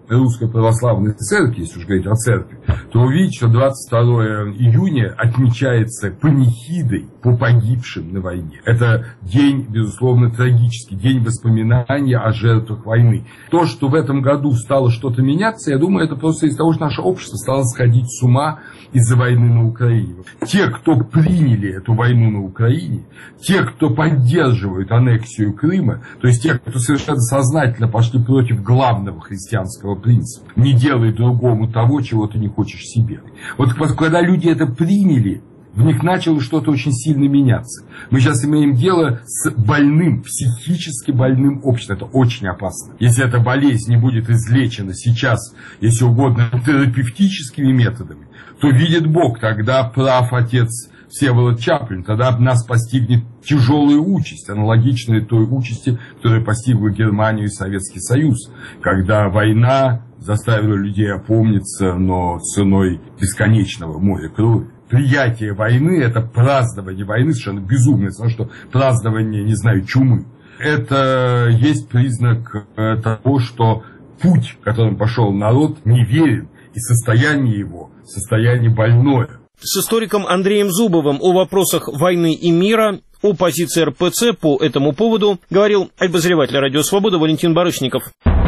Русской Православной Церкви, если уж говорить о церкви, то увидите, что двадцать второе июня отмечается панихидой по погибшим на войне. Это день, безусловно, трагический, день воспоминания о жертвах войны. То, что в этом году стало что-то меняться, я думаю, это просто из-за того, что наше общество стало сходить с ума из-за войны на Украине. Те, кто приняли эту войну на Украине, те, кто поддерживают аннексию Крыма, то есть те, кто совершенно сознательно пошли против главного христианского принципа, не делай другому того, чего ты не хочешь себе. Вот когда люди это приняли, в них начало что-то очень сильно меняться. Мы сейчас имеем дело с больным, психически больным обществом. Это очень опасно. Если эта болезнь не будет излечена сейчас, если угодно, терапевтическими методами, то видит Бог, тогда прав отец Всеволод Чаплин, тогда нас постигнет тяжелая участь, аналогичная той участи, которая постигла Германию и Советский Союз, когда война заставила людей опомниться, но ценой бесконечного моря крови. Приятие войны – это празднование войны, совершенно безумное, потому что празднование, не знаю, чумы. Это есть признак того, что путь, которым пошел народ, неверен, и состояние его – состояние больное. С историком Андреем Зубовым о вопросах войны и мира, о позиции эр пэ цэ по этому поводу говорил обозреватель «Радио Свобода» Валентин Барышников.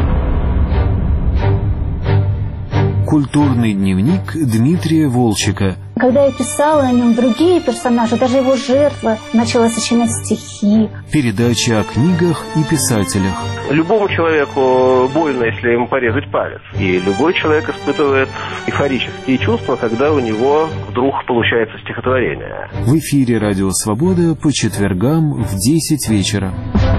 Культурный дневник Дмитрия Волчека. Когда я писала о нем, другие персонажи, даже его жертва, начала сочинять стихи. Передача о книгах и писателях. Любому человеку больно, если ему порезать палец. И любой человек испытывает эйфорические чувства, когда у него вдруг получается стихотворение. В эфире «Радио Свобода» по четвергам в десять вечера.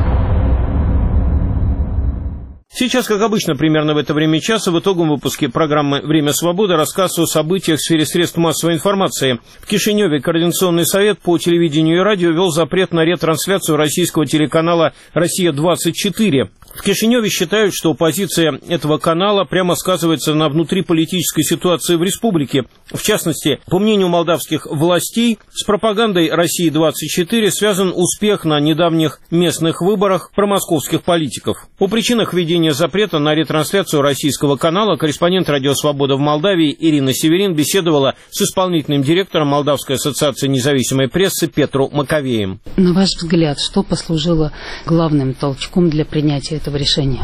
Сейчас, как обычно, примерно в это время часа, в итоговом выпуске программы «Время свободы» рассказ о событиях в сфере средств массовой информации. В Кишиневе Координационный совет по телевидению и радио ввел запрет на ретрансляцию российского телеканала «Россия двадцать четыре». В Кишиневе считают, что позиция этого канала прямо сказывается на внутриполитической ситуации в республике. В частности, по мнению молдавских властей, с пропагандой «России двадцать четыре» связан успех на недавних местных выборах промосковских политиков. О причинах введения запрета на ретрансляцию российского канала корреспондент «Радио Свобода» в Молдавии Ирина Северин беседовала с исполнительным директором Молдавской ассоциации независимой прессы Петру Маковеем. На ваш взгляд, что послужило главным толчком для принятия этого решения?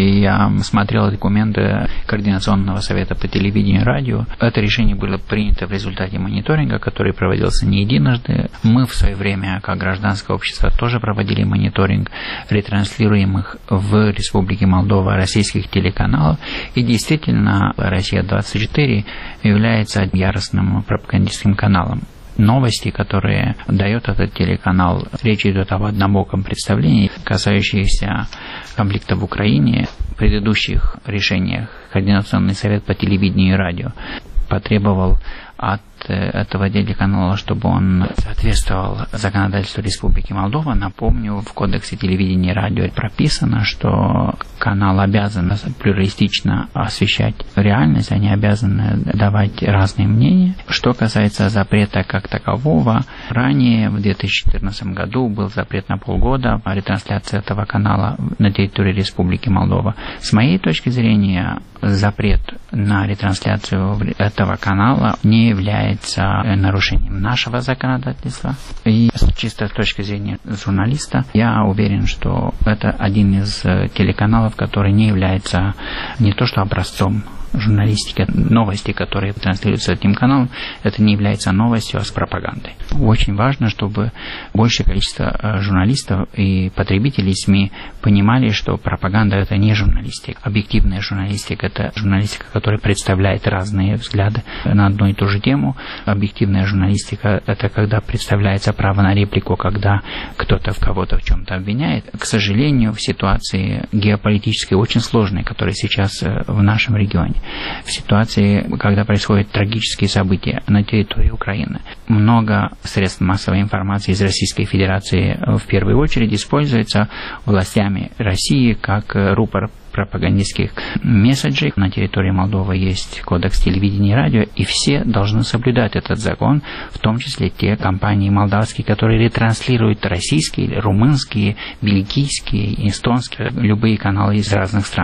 Я смотрел документы Координационного совета по телевидению и радио. Это решение было принято в результате мониторинга, который проводился не единожды. Мы в свое время, как гражданское общество, тоже проводили мониторинг ретранслируемых в Республике Молдова российских телеканалов. И действительно, «Россия двадцать четыре» является яростным пропагандистским каналом. Новости, которые дает этот телеканал, речь идет об однобоком представлении, касающихся конфликта в Украине. В предыдущих решениях Координационный совет по телевидению и радио потребовал от этого телеканала, чтобы он соответствовал законодательству Республики Молдова. Напомню, в Кодексе телевидения и радио прописано, что канал обязан плюралистично освещать реальность, они обязаны давать разные мнения. Что касается запрета как такового, ранее, в две тысячи четырнадцатом году, был запрет на полгода ретрансляции этого канала на территории Республики Молдова. С моей точки зрения, запрет на ретрансляцию этого канала не является нарушением нашего законодательства. И чисто с точки зрения журналиста, я уверен, что это один из телеканалов, который не является не то что образцом журналистики, новости, которые транслируются этим каналом, это не является новостью, а с пропагандой. Очень важно, чтобы большее количество журналистов и потребителей СМИ понимали, что пропаганда – это не журналистика. Объективная журналистика – это журналистика, которая представляет разные взгляды на одну и ту же тему. Объективная журналистика – это когда представляется право на реплику, когда кто-то в кого-то в чем-то обвиняет. К сожалению, в ситуации геополитической очень сложной, которая сейчас в нашем регионе, в ситуации, когда происходят трагические события на территории Украины, много средств массовой информации из Российской Федерации в первую очередь используется властями России как рупор пропагандистских месседжей. На территории Молдовы есть Кодекс телевидения и радио, и все должны соблюдать этот закон, в том числе те компании молдавские, которые ретранслируют российские, румынские, бельгийские, эстонские, любые каналы из разных стран.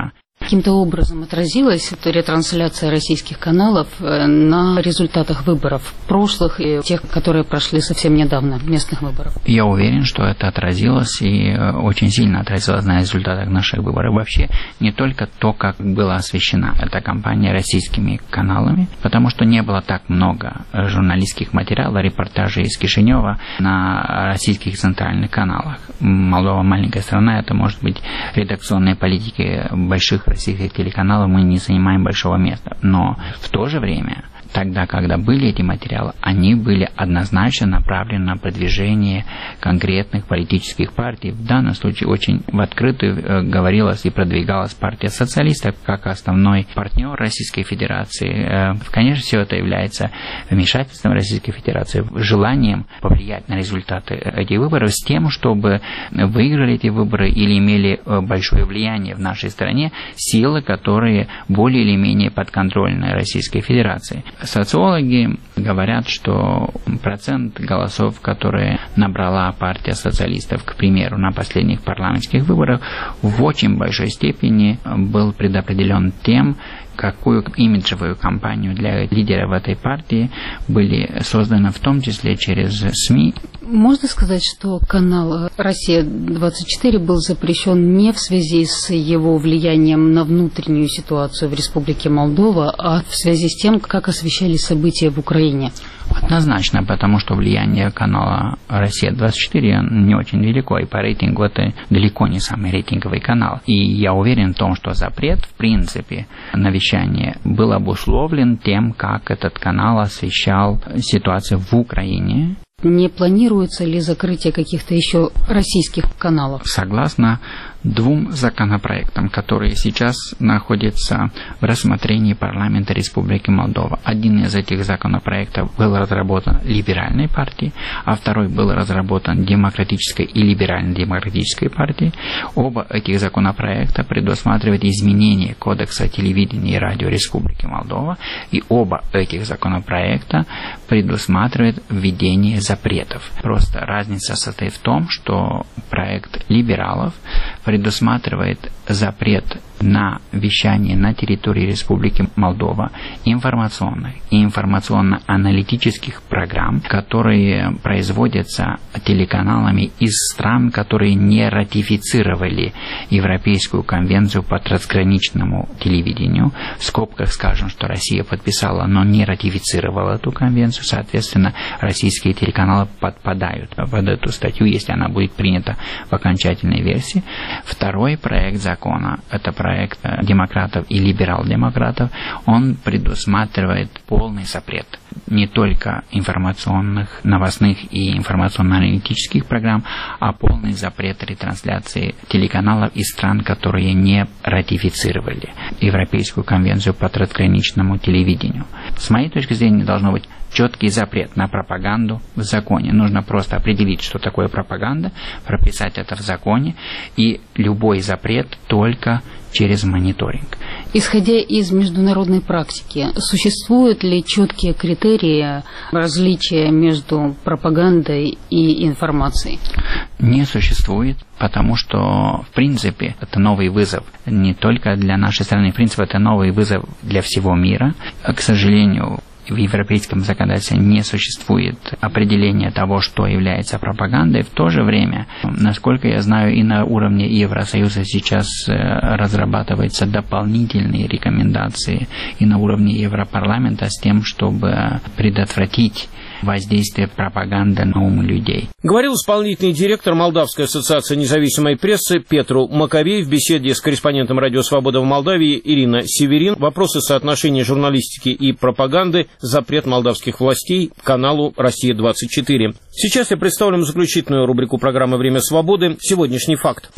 Каким-то образом отразилась эта ретрансляция российских каналов на результатах выборов прошлых и тех, которые прошли совсем недавно, местных выборов? Я уверен, что это отразилось и очень сильно отразилось на результатах наших выборов. Вообще не только то, как была освещена эта кампания российскими каналами, потому что не было так много журналистских материалов, репортажей из Кишинева на российских центральных каналах. Молдова маленькая страна, это может быть редакционные политики больших российских телеканалов, мы не занимаем большого места. Но в то же время, тогда, когда были эти материалы, они были однозначно направлены на продвижение конкретных политических партий. В данном случае очень в открытую говорилось и продвигалась партия социалистов как основной партнер Российской Федерации. Конечно, все это является вмешательством Российской Федерации, желанием повлиять на результаты этих выборов с тем, чтобы выиграли эти выборы или имели большое влияние в нашей стране силы, которые более или менее подконтрольны Российской Федерации. Социологи говорят, что процент голосов, которые набрала партия социалистов, к примеру, на последних парламентских выборах, в очень большой степени был предопределен тем, какую имиджевую кампанию для лидеров этой партии были созданы в том числе через СМИ. Можно сказать, что канал «Россия двадцать четыре» был запрещен не в связи с его влиянием на внутреннюю ситуацию в Республике Молдова, а в связи с тем, как освещались события в Украине? Однозначно, потому что влияние канала «Россия двадцать четыре» не очень велико, и по рейтингу это далеко не самый рейтинговый канал. И я уверен в том, что запрет, в принципе, на вещание был обусловлен тем, как этот канал освещал ситуацию в Украине. Не планируется ли закрытие каких-то еще российских каналов? Согласно двум законопроектам, которые сейчас находятся в рассмотрении парламента Республики Молдова. Один из этих законопроектов был разработан либеральной партией, а второй был разработан демократической и либерально-демократической партией. Оба этих законопроекта предусматривают изменение Кодекса телевидения и радио Республики Молдова, и оба этих законопроекта предусматривают введение запретов. Просто разница состоит в том, что проект либералов предусматривает запрет на вещание на территории Республики Молдова информационных и информационно-аналитических программ, которые производятся телеканалами из стран, которые не ратифицировали Европейскую конвенцию по трансграничному телевидению. В скобках скажем, что Россия подписала, но не ратифицировала эту конвенцию. Соответственно, российские телеканалы подпадают под эту статью, если она будет принята в окончательной версии. Второй проект закона, это проект демократов и либерал-демократов, он предусматривает полный запрет не только информационных, новостных и информационно-аналитических программ, а полный запрет ретрансляции телеканалов из стран, которые не ратифицировали Европейскую конвенцию по трансграничному телевидению. С моей точки зрения, должно быть четкий запрет на пропаганду в законе. Нужно просто определить, что такое пропаганда, прописать это в законе, и любой запрет только через мониторинг. Исходя из международной практики, существуют ли четкие критерии различия между пропагандой и информацией? Не существует, потому что, в принципе, это новый вызов не только для нашей страны, в принципе, это новый вызов для всего мира. К сожалению, в европейском законодательстве не существует определения того, что является пропагандой. В то же время, насколько я знаю, и на уровне Евросоюза сейчас разрабатываются дополнительные рекомендации и на уровне Европарламента с тем, чтобы предотвратить воздействие пропаганды на ум людей. Говорил исполнительный директор Молдавской ассоциации независимой прессы Петру Маковей в беседе с корреспондентом Радио Свобода в Молдавии Ирина Северин. Вопросы соотношения журналистики и пропаганды, запрет молдавских властей каналу «Россия двадцать четыре». Сейчас я представлю заключительную рубрику программы «Время свободы» «Сегодняшний факт».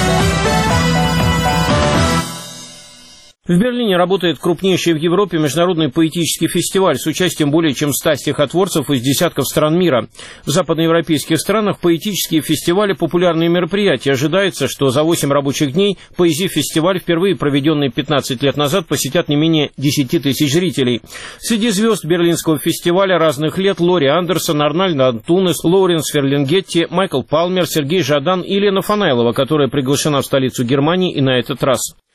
В Берлине работает крупнейший в Европе международный поэтический фестиваль с участием более чем ста стихотворцев из десятков стран мира. В западноевропейских странах поэтические фестивали – популярные мероприятия. Ожидается, что за восемь рабочих дней поэзия-фестиваль, впервые проведенный пятнадцать лет назад, посетят не менее десяти тысяч зрителей. Среди звезд берлинского фестиваля разных лет Лори Андерсон, Арнальдо Антунес, Лоуренс Ферлингетти, Майкл Палмер, Сергей Жадан и Елена Фанайлова, которая приглашена в столицу Германии и на этот раз.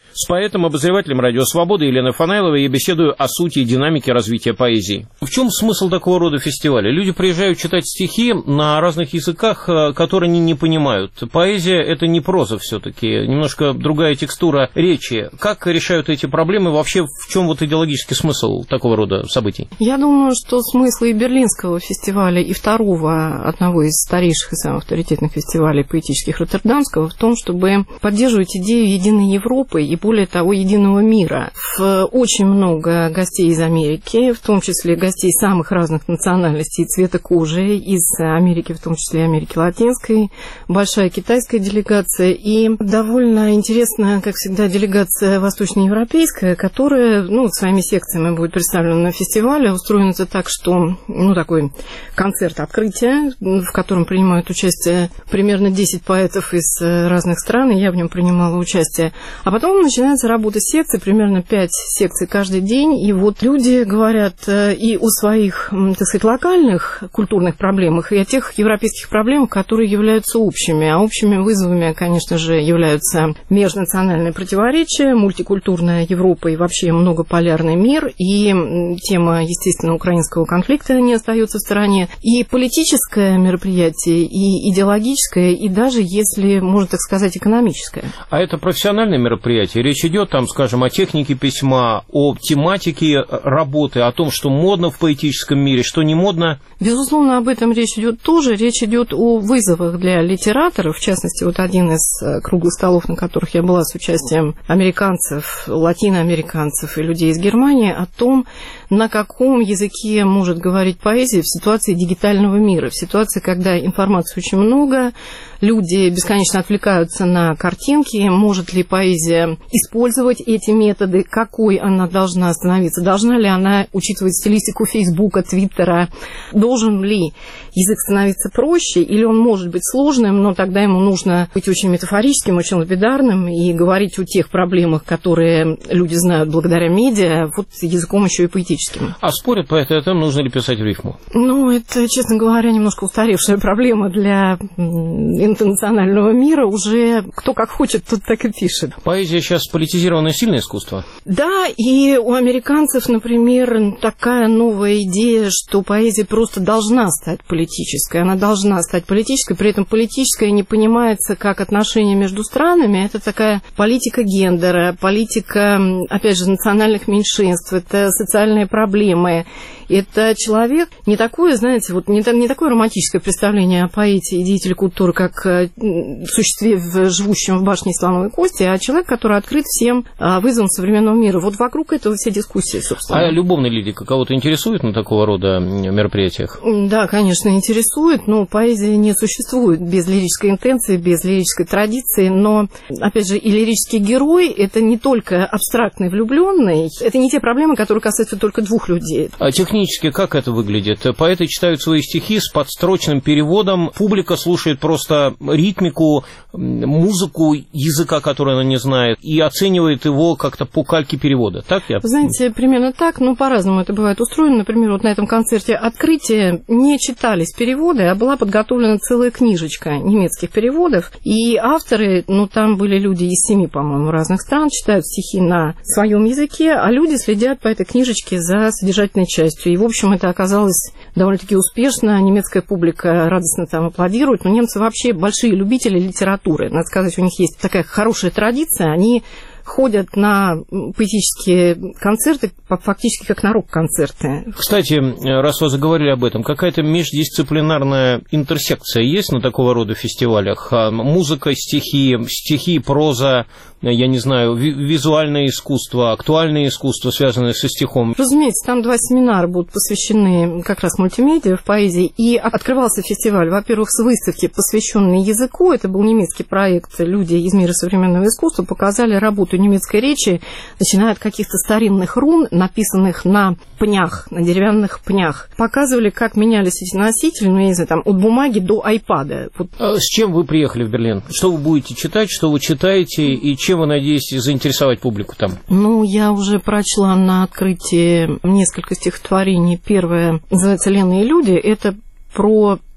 С поэтом, обозревателем «Радио Свобода» Еленой Фанайловой я беседую о сути и динамике развития поэзии. В чем смысл такого рода фестиваля? Люди приезжают читать стихи на разных языках, которые они не понимают. Поэзия – это не проза все-таки, немножко другая текстура речи. Как решают эти проблемы? Вообще, в чем вот идеологический смысл такого рода событий? Я думаю, что смысл и Берлинского фестиваля, и второго, одного из старейших и самых авторитетных фестивалей поэтических Роттердамского, в том, чтобы поддерживать идею единой Европы и, более того, единого мира. В очень много гостей из Америки, в том числе гостей самых разных национальностей и цвета кожи, из Америки, в том числе Америки Латинской, большая китайская делегация и довольно интересная, как всегда, делегация восточноевропейская, которая, ну, своими секциями будет представлена на фестивале. Устроено это так, что, ну, такой концерт открытия, в котором принимают участие примерно десять поэтов из разных стран, и я в нем принимала участие. А потом начинается работа секций, примерно пять секций каждый день, и вот люди говорят и о своих, так сказать, локальных культурных проблемах, и о тех европейских проблемах, которые являются общими. А общими вызовами, конечно же, являются межнациональные противоречия, мультикультурная Европа и вообще многополярный мир, и тема, естественно, украинского конфликта не остается в стороне, и политическое мероприятие, и идеологическое, и даже, если можно так сказать, экономическое. А это профессиональное мероприятие? Речь идет, там, скажем, о технике письма, о тематике работы, о том, что модно в поэтическом мире, что не модно? Безусловно, об этом речь идет тоже. Речь идет о вызовах для литераторов. В частности, вот один из круглых столов, на которых я была с участием американцев, латиноамериканцев и людей из Германии, о том, на каком языке может говорить поэзия в ситуации дигитального мира, в ситуации, когда информации очень много, люди бесконечно отвлекаются на картинки, может ли поэзия использовать эти методы, какой она должна становиться, должна ли она учитывать стилистику Фейсбука, Твиттера, должен ли язык становиться проще, или он может быть сложным, но тогда ему нужно быть очень метафорическим, очень лапидарным и говорить о тех проблемах, которые люди знают благодаря медиа, вот языком еще и поэтическим. А спорят по этому, нужно ли писать в рифму? Ну, это, честно говоря, немножко устаревшая проблема для интернационального мира. Уже кто как хочет, тот так и пишет. Поэзия сейчас политизированное сильное искусство? Да, и у американцев, например, такая новая идея, что поэзия просто должна стать политической. Она должна стать политической, при этом политическая не понимается как отношения между странами. Это такая политика гендера, политика, опять же, национальных меньшинств, это социальные проблемы. Это человек не такое, знаете, вот не, не такое романтическое представление о поэте и деятеле культуры, как существе, живущем в башне слоновой кости, а человек, который открыт всем вызовам современного мира. Вот вокруг этого все дискуссии, собственно. А любовная лирика кого-то интересует на такого рода мероприятиях? Да, конечно, интересует, но поэзия не существует без лирической интенции, без лирической традиции, но, опять же, и лирический герой – это не только абстрактный влюбленный, это не те проблемы, которые касаются только двух людей. А технически как это выглядит? Поэты читают свои стихи с подстрочным переводом, публика слушает просто ритмику, музыку языка, который она не знает, и оценивает его как-то по кальке перевода. Так я? Вы знаете, примерно так, но по-разному это бывает устроено. Например, вот на этом концерте открытия не читались переводы, а была подготовлена целая книжечка немецких переводов, и авторы, ну там были люди из семи, по-моему, разных стран, читают стихи на своем языке, а люди следят по этой книжечке за содержательной частью. И, в общем, это оказалось довольно-таки успешно. Немецкая публика радостно там аплодирует. Но немцы вообще большие любители литературы. Надо сказать, у них есть такая хорошая традиция. Они ходят на поэтические концерты фактически как на рок-концерты. Кстати, раз вы заговорили об этом, какая-то междисциплинарная интерсекция есть на такого рода фестивалях? Музыка, стихи, стихи, проза, я не знаю, визуальное искусство, актуальное искусство, связанное со стихом? Разумеется, там два семинара будут посвящены как раз мультимедиа в поэзии. И открывался фестиваль, во-первых, с выставки, посвященной языку. Это был немецкий проект. Люди из мира современного искусства показали работу немецкой речи, начиная от каких-то старинных рун, написанных на пнях, на деревянных пнях. Показывали, как менялись эти носители, ну, я не знаю, там, от бумаги до айпада. Вот. А с чем вы приехали в Берлин? Что вы будете читать, что вы читаете, и чем вы надеетесь заинтересовать публику там? Ну, я уже прочла на открытии несколько стихотворений. Первое называется «Лена и люди». Это про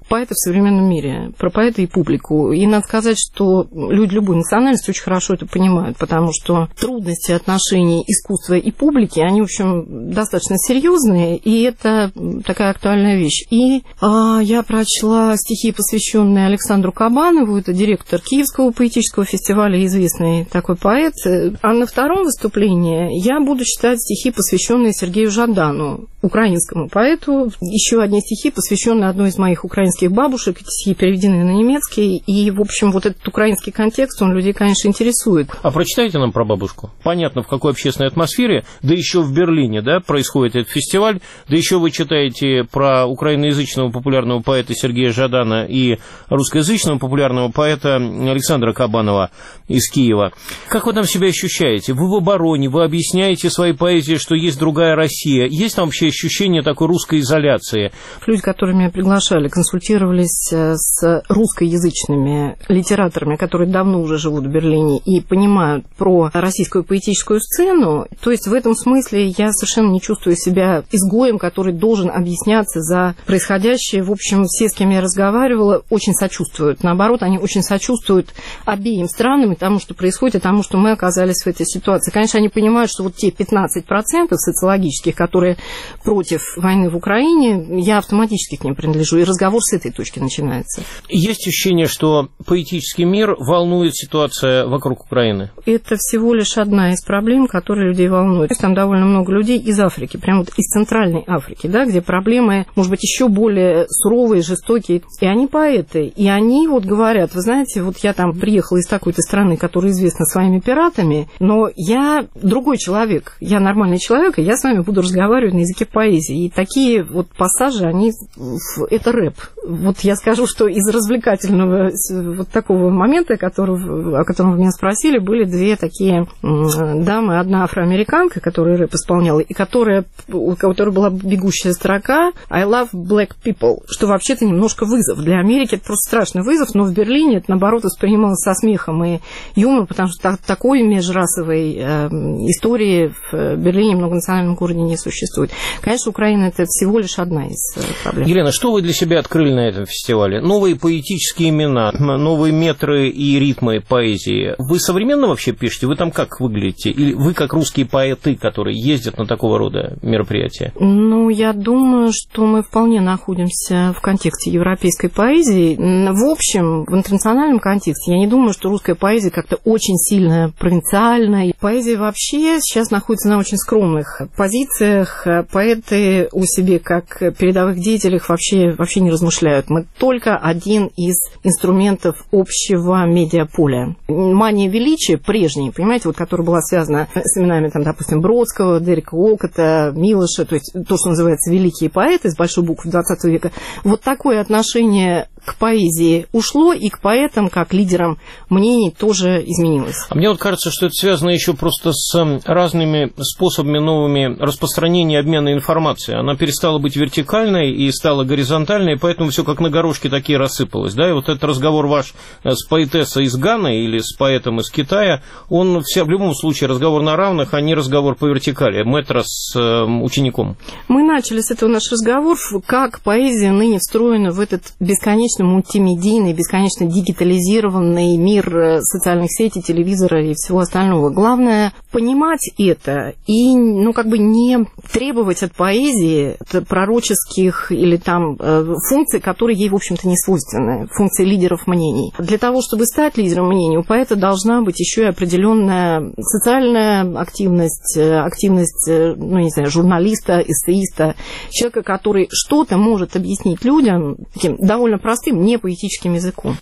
поэты в современном мире, про поэта и публику. И надо сказать, что люди любой национальности очень хорошо это понимают, потому что трудности отношений искусства и публики, они, в общем, достаточно серьезные, и это такая актуальная вещь. И а, я прочла стихи, посвященные Александру Кабанову, это директор Киевского поэтического фестиваля, известный такой поэт. А на втором выступлении я буду читать стихи, посвященные Сергею Жадану, украинскому поэту. Еще одни стихи, посвященные одной из моих украинских бабушек. Эти стихи переведены на немецкий. И, в общем, вот этот украинский контекст, он людей, конечно, интересует. А прочитайте нам про бабушку. Понятно, в какой общественной атмосфере, да еще в Берлине, да, происходит этот фестиваль, да еще вы читаете про украиноязычного популярного поэта Сергея Жадана и русскоязычного популярного поэта Александра Кабанова из Киева. Как вы там себя ощущаете? Вы в обороне, вы объясняете своей поэзии, что есть другая Россия. Есть там вообще ощущение такой русской изоляции? Люди, которые меня приглашали, консультировались с русскоязычными литераторами, которые давно уже живут в Берлине и понимают про российскую поэтическую сцену. То есть в этом смысле я совершенно не чувствую себя изгоем, который должен объясняться за происходящее. В общем, все, с кем я разговаривала, очень сочувствуют. Наоборот, они очень сочувствуют обеим странам и тому, что происходит, и тому, что мы оказались в этой ситуации. Конечно, они понимают, что вот те пятнадцать процентов социологических, которые против войны в Украине, я автоматически к ним принадлежу, и разговор с этой точки начинается. Есть ощущение, что поэтический мир волнует ситуация вокруг Украины? Это всего лишь одна из проблем, которые людей волнуют. Там довольно много людей из Африки, прямо вот из Центральной Африки, да, где проблемы, может быть, еще более суровые, жестокие. И они поэты, и они вот говорят, вы знаете, вот я там приехала из такой-то страны, которая известна своими пиратами, но я другой человек, я нормальный человек, и я с вами буду разговаривать на языке поэзии. И такие вот пассажи, они, это рэп. Вот я скажу, что из развлекательного вот такого момента, которого, о котором вы меня спросили, были две такие дамы. Одна афроамериканка, которая рэп исполняла, и которая, у которой была бегущая строка «I love black people», что вообще-то немножко вызов. Для Америки это просто страшный вызов, но в Берлине это, наоборот, воспринималось со смехом и юмором, потому что такой межрасовой э, истории в Берлине, многонациональном городе, не существует. Конечно, Украина – это всего лишь одна из проблем. Елена, что вы для себя открыли на этом фестивале? Новые поэтические имена, новые метры и ритмы поэзии. Вы современно вообще пишете? Вы там как выглядите? Или вы как русские поэты, которые ездят на такого рода мероприятия? Ну, я думаю, что мы вполне находимся в контексте европейской поэзии. В общем, в интернациональном контексте я не думаю, что русская поэзия как-то очень сильно провинциальная. Поэзия вообще сейчас находится на очень скромных позициях. Поэты о себе как передовых деятелях вообще, вообще не размышляют. Мы только один из инструментов общего медиаполя. Мания величия прежняя, понимаете, вот, которая была связана с именами, там, допустим, Бродского, Дерека Уолкотта, Милоша, то есть то, что называется великие поэты с большой буквы двадцатого века. Вот такое отношение к поэзии ушло, и к поэтам, как лидерам мнений, тоже изменилось. А мне вот кажется, что это связано еще просто с разными способами новыми распространения и обмена информацией. Она перестала быть вертикальной и стала горизонтальной, поэтому все как на горошке такие рассыпалось. Да? И вот этот разговор ваш с поэтессой из Ганы или с поэтом из Китая, он вся, в любом случае разговор на равных, а не разговор по вертикали, мэтра с э, учеником. Мы начали с этого наш разговор, как поэзия ныне встроена в этот бесконечный мультимедийный, бесконечно дигитализированный мир социальных сетей, телевизора и всего остального. Главное понимать это и, ну, как бы не требовать от поэзии пророческих или там функций, которые ей, в общем-то, не свойственны, функции лидеров мнений. Для того, чтобы стать лидером мнений, у поэта должна быть еще и определенная социальная активность, активность, ну, не знаю, журналиста, эссеиста, человека, который что-то может объяснить людям таким довольно простым, не поэтическим языком.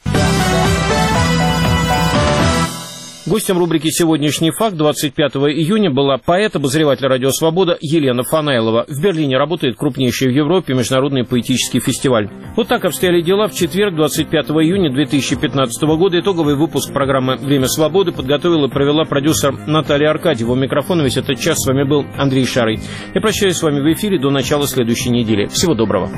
Гостем рубрики «Сегодняшний факт» двадцать пятого июня была поэт-обозреватель «Радио Свобода» Елена Фанаилова. В Берлине работает крупнейший в Европе международный поэтический фестиваль. Вот так обстояли дела в четверг, двадцать пятого июня две тысячи пятнадцатого года. Итоговый выпуск программы «Время свободы» подготовила и провела продюсер Наталья Аркадьева. У микрофона весь этот час с вами был Андрей Шарый. Я прощаюсь с вами в эфире до начала следующей недели. Всего доброго.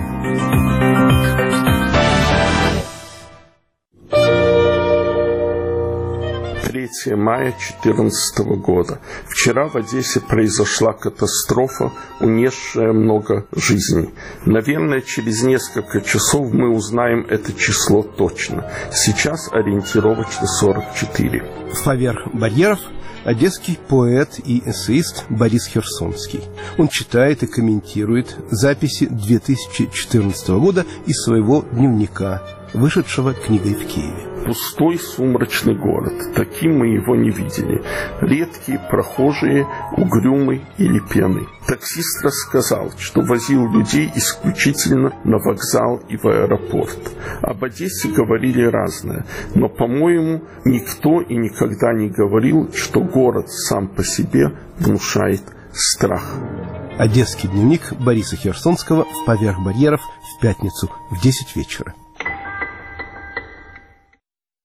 третьего мая две тысячи четырнадцатого года. Вчера в Одессе произошла катастрофа, унесшая много жизней. Наверное, через несколько часов мы узнаем это число точно. Сейчас ориентировочно сорок четыре. Поверх барьеров одесский поэт и эссеист Борис Херсонский. Он читает и комментирует записи две тысячи четырнадцатого года из своего дневника, вышедшего книгой в Киеве. Пустой сумрачный город. Таким мы его не видели. Редкие прохожие, угрюмый или пьяный. Таксист рассказал, что возил людей исключительно на вокзал и в аэропорт. Об Одессе говорили разное, но, по-моему, никто и никогда не говорил, что город сам по себе внушает страх. Одесский дневник Бориса Херсонского в «Поверх барьеров» в пятницу в десять вечера.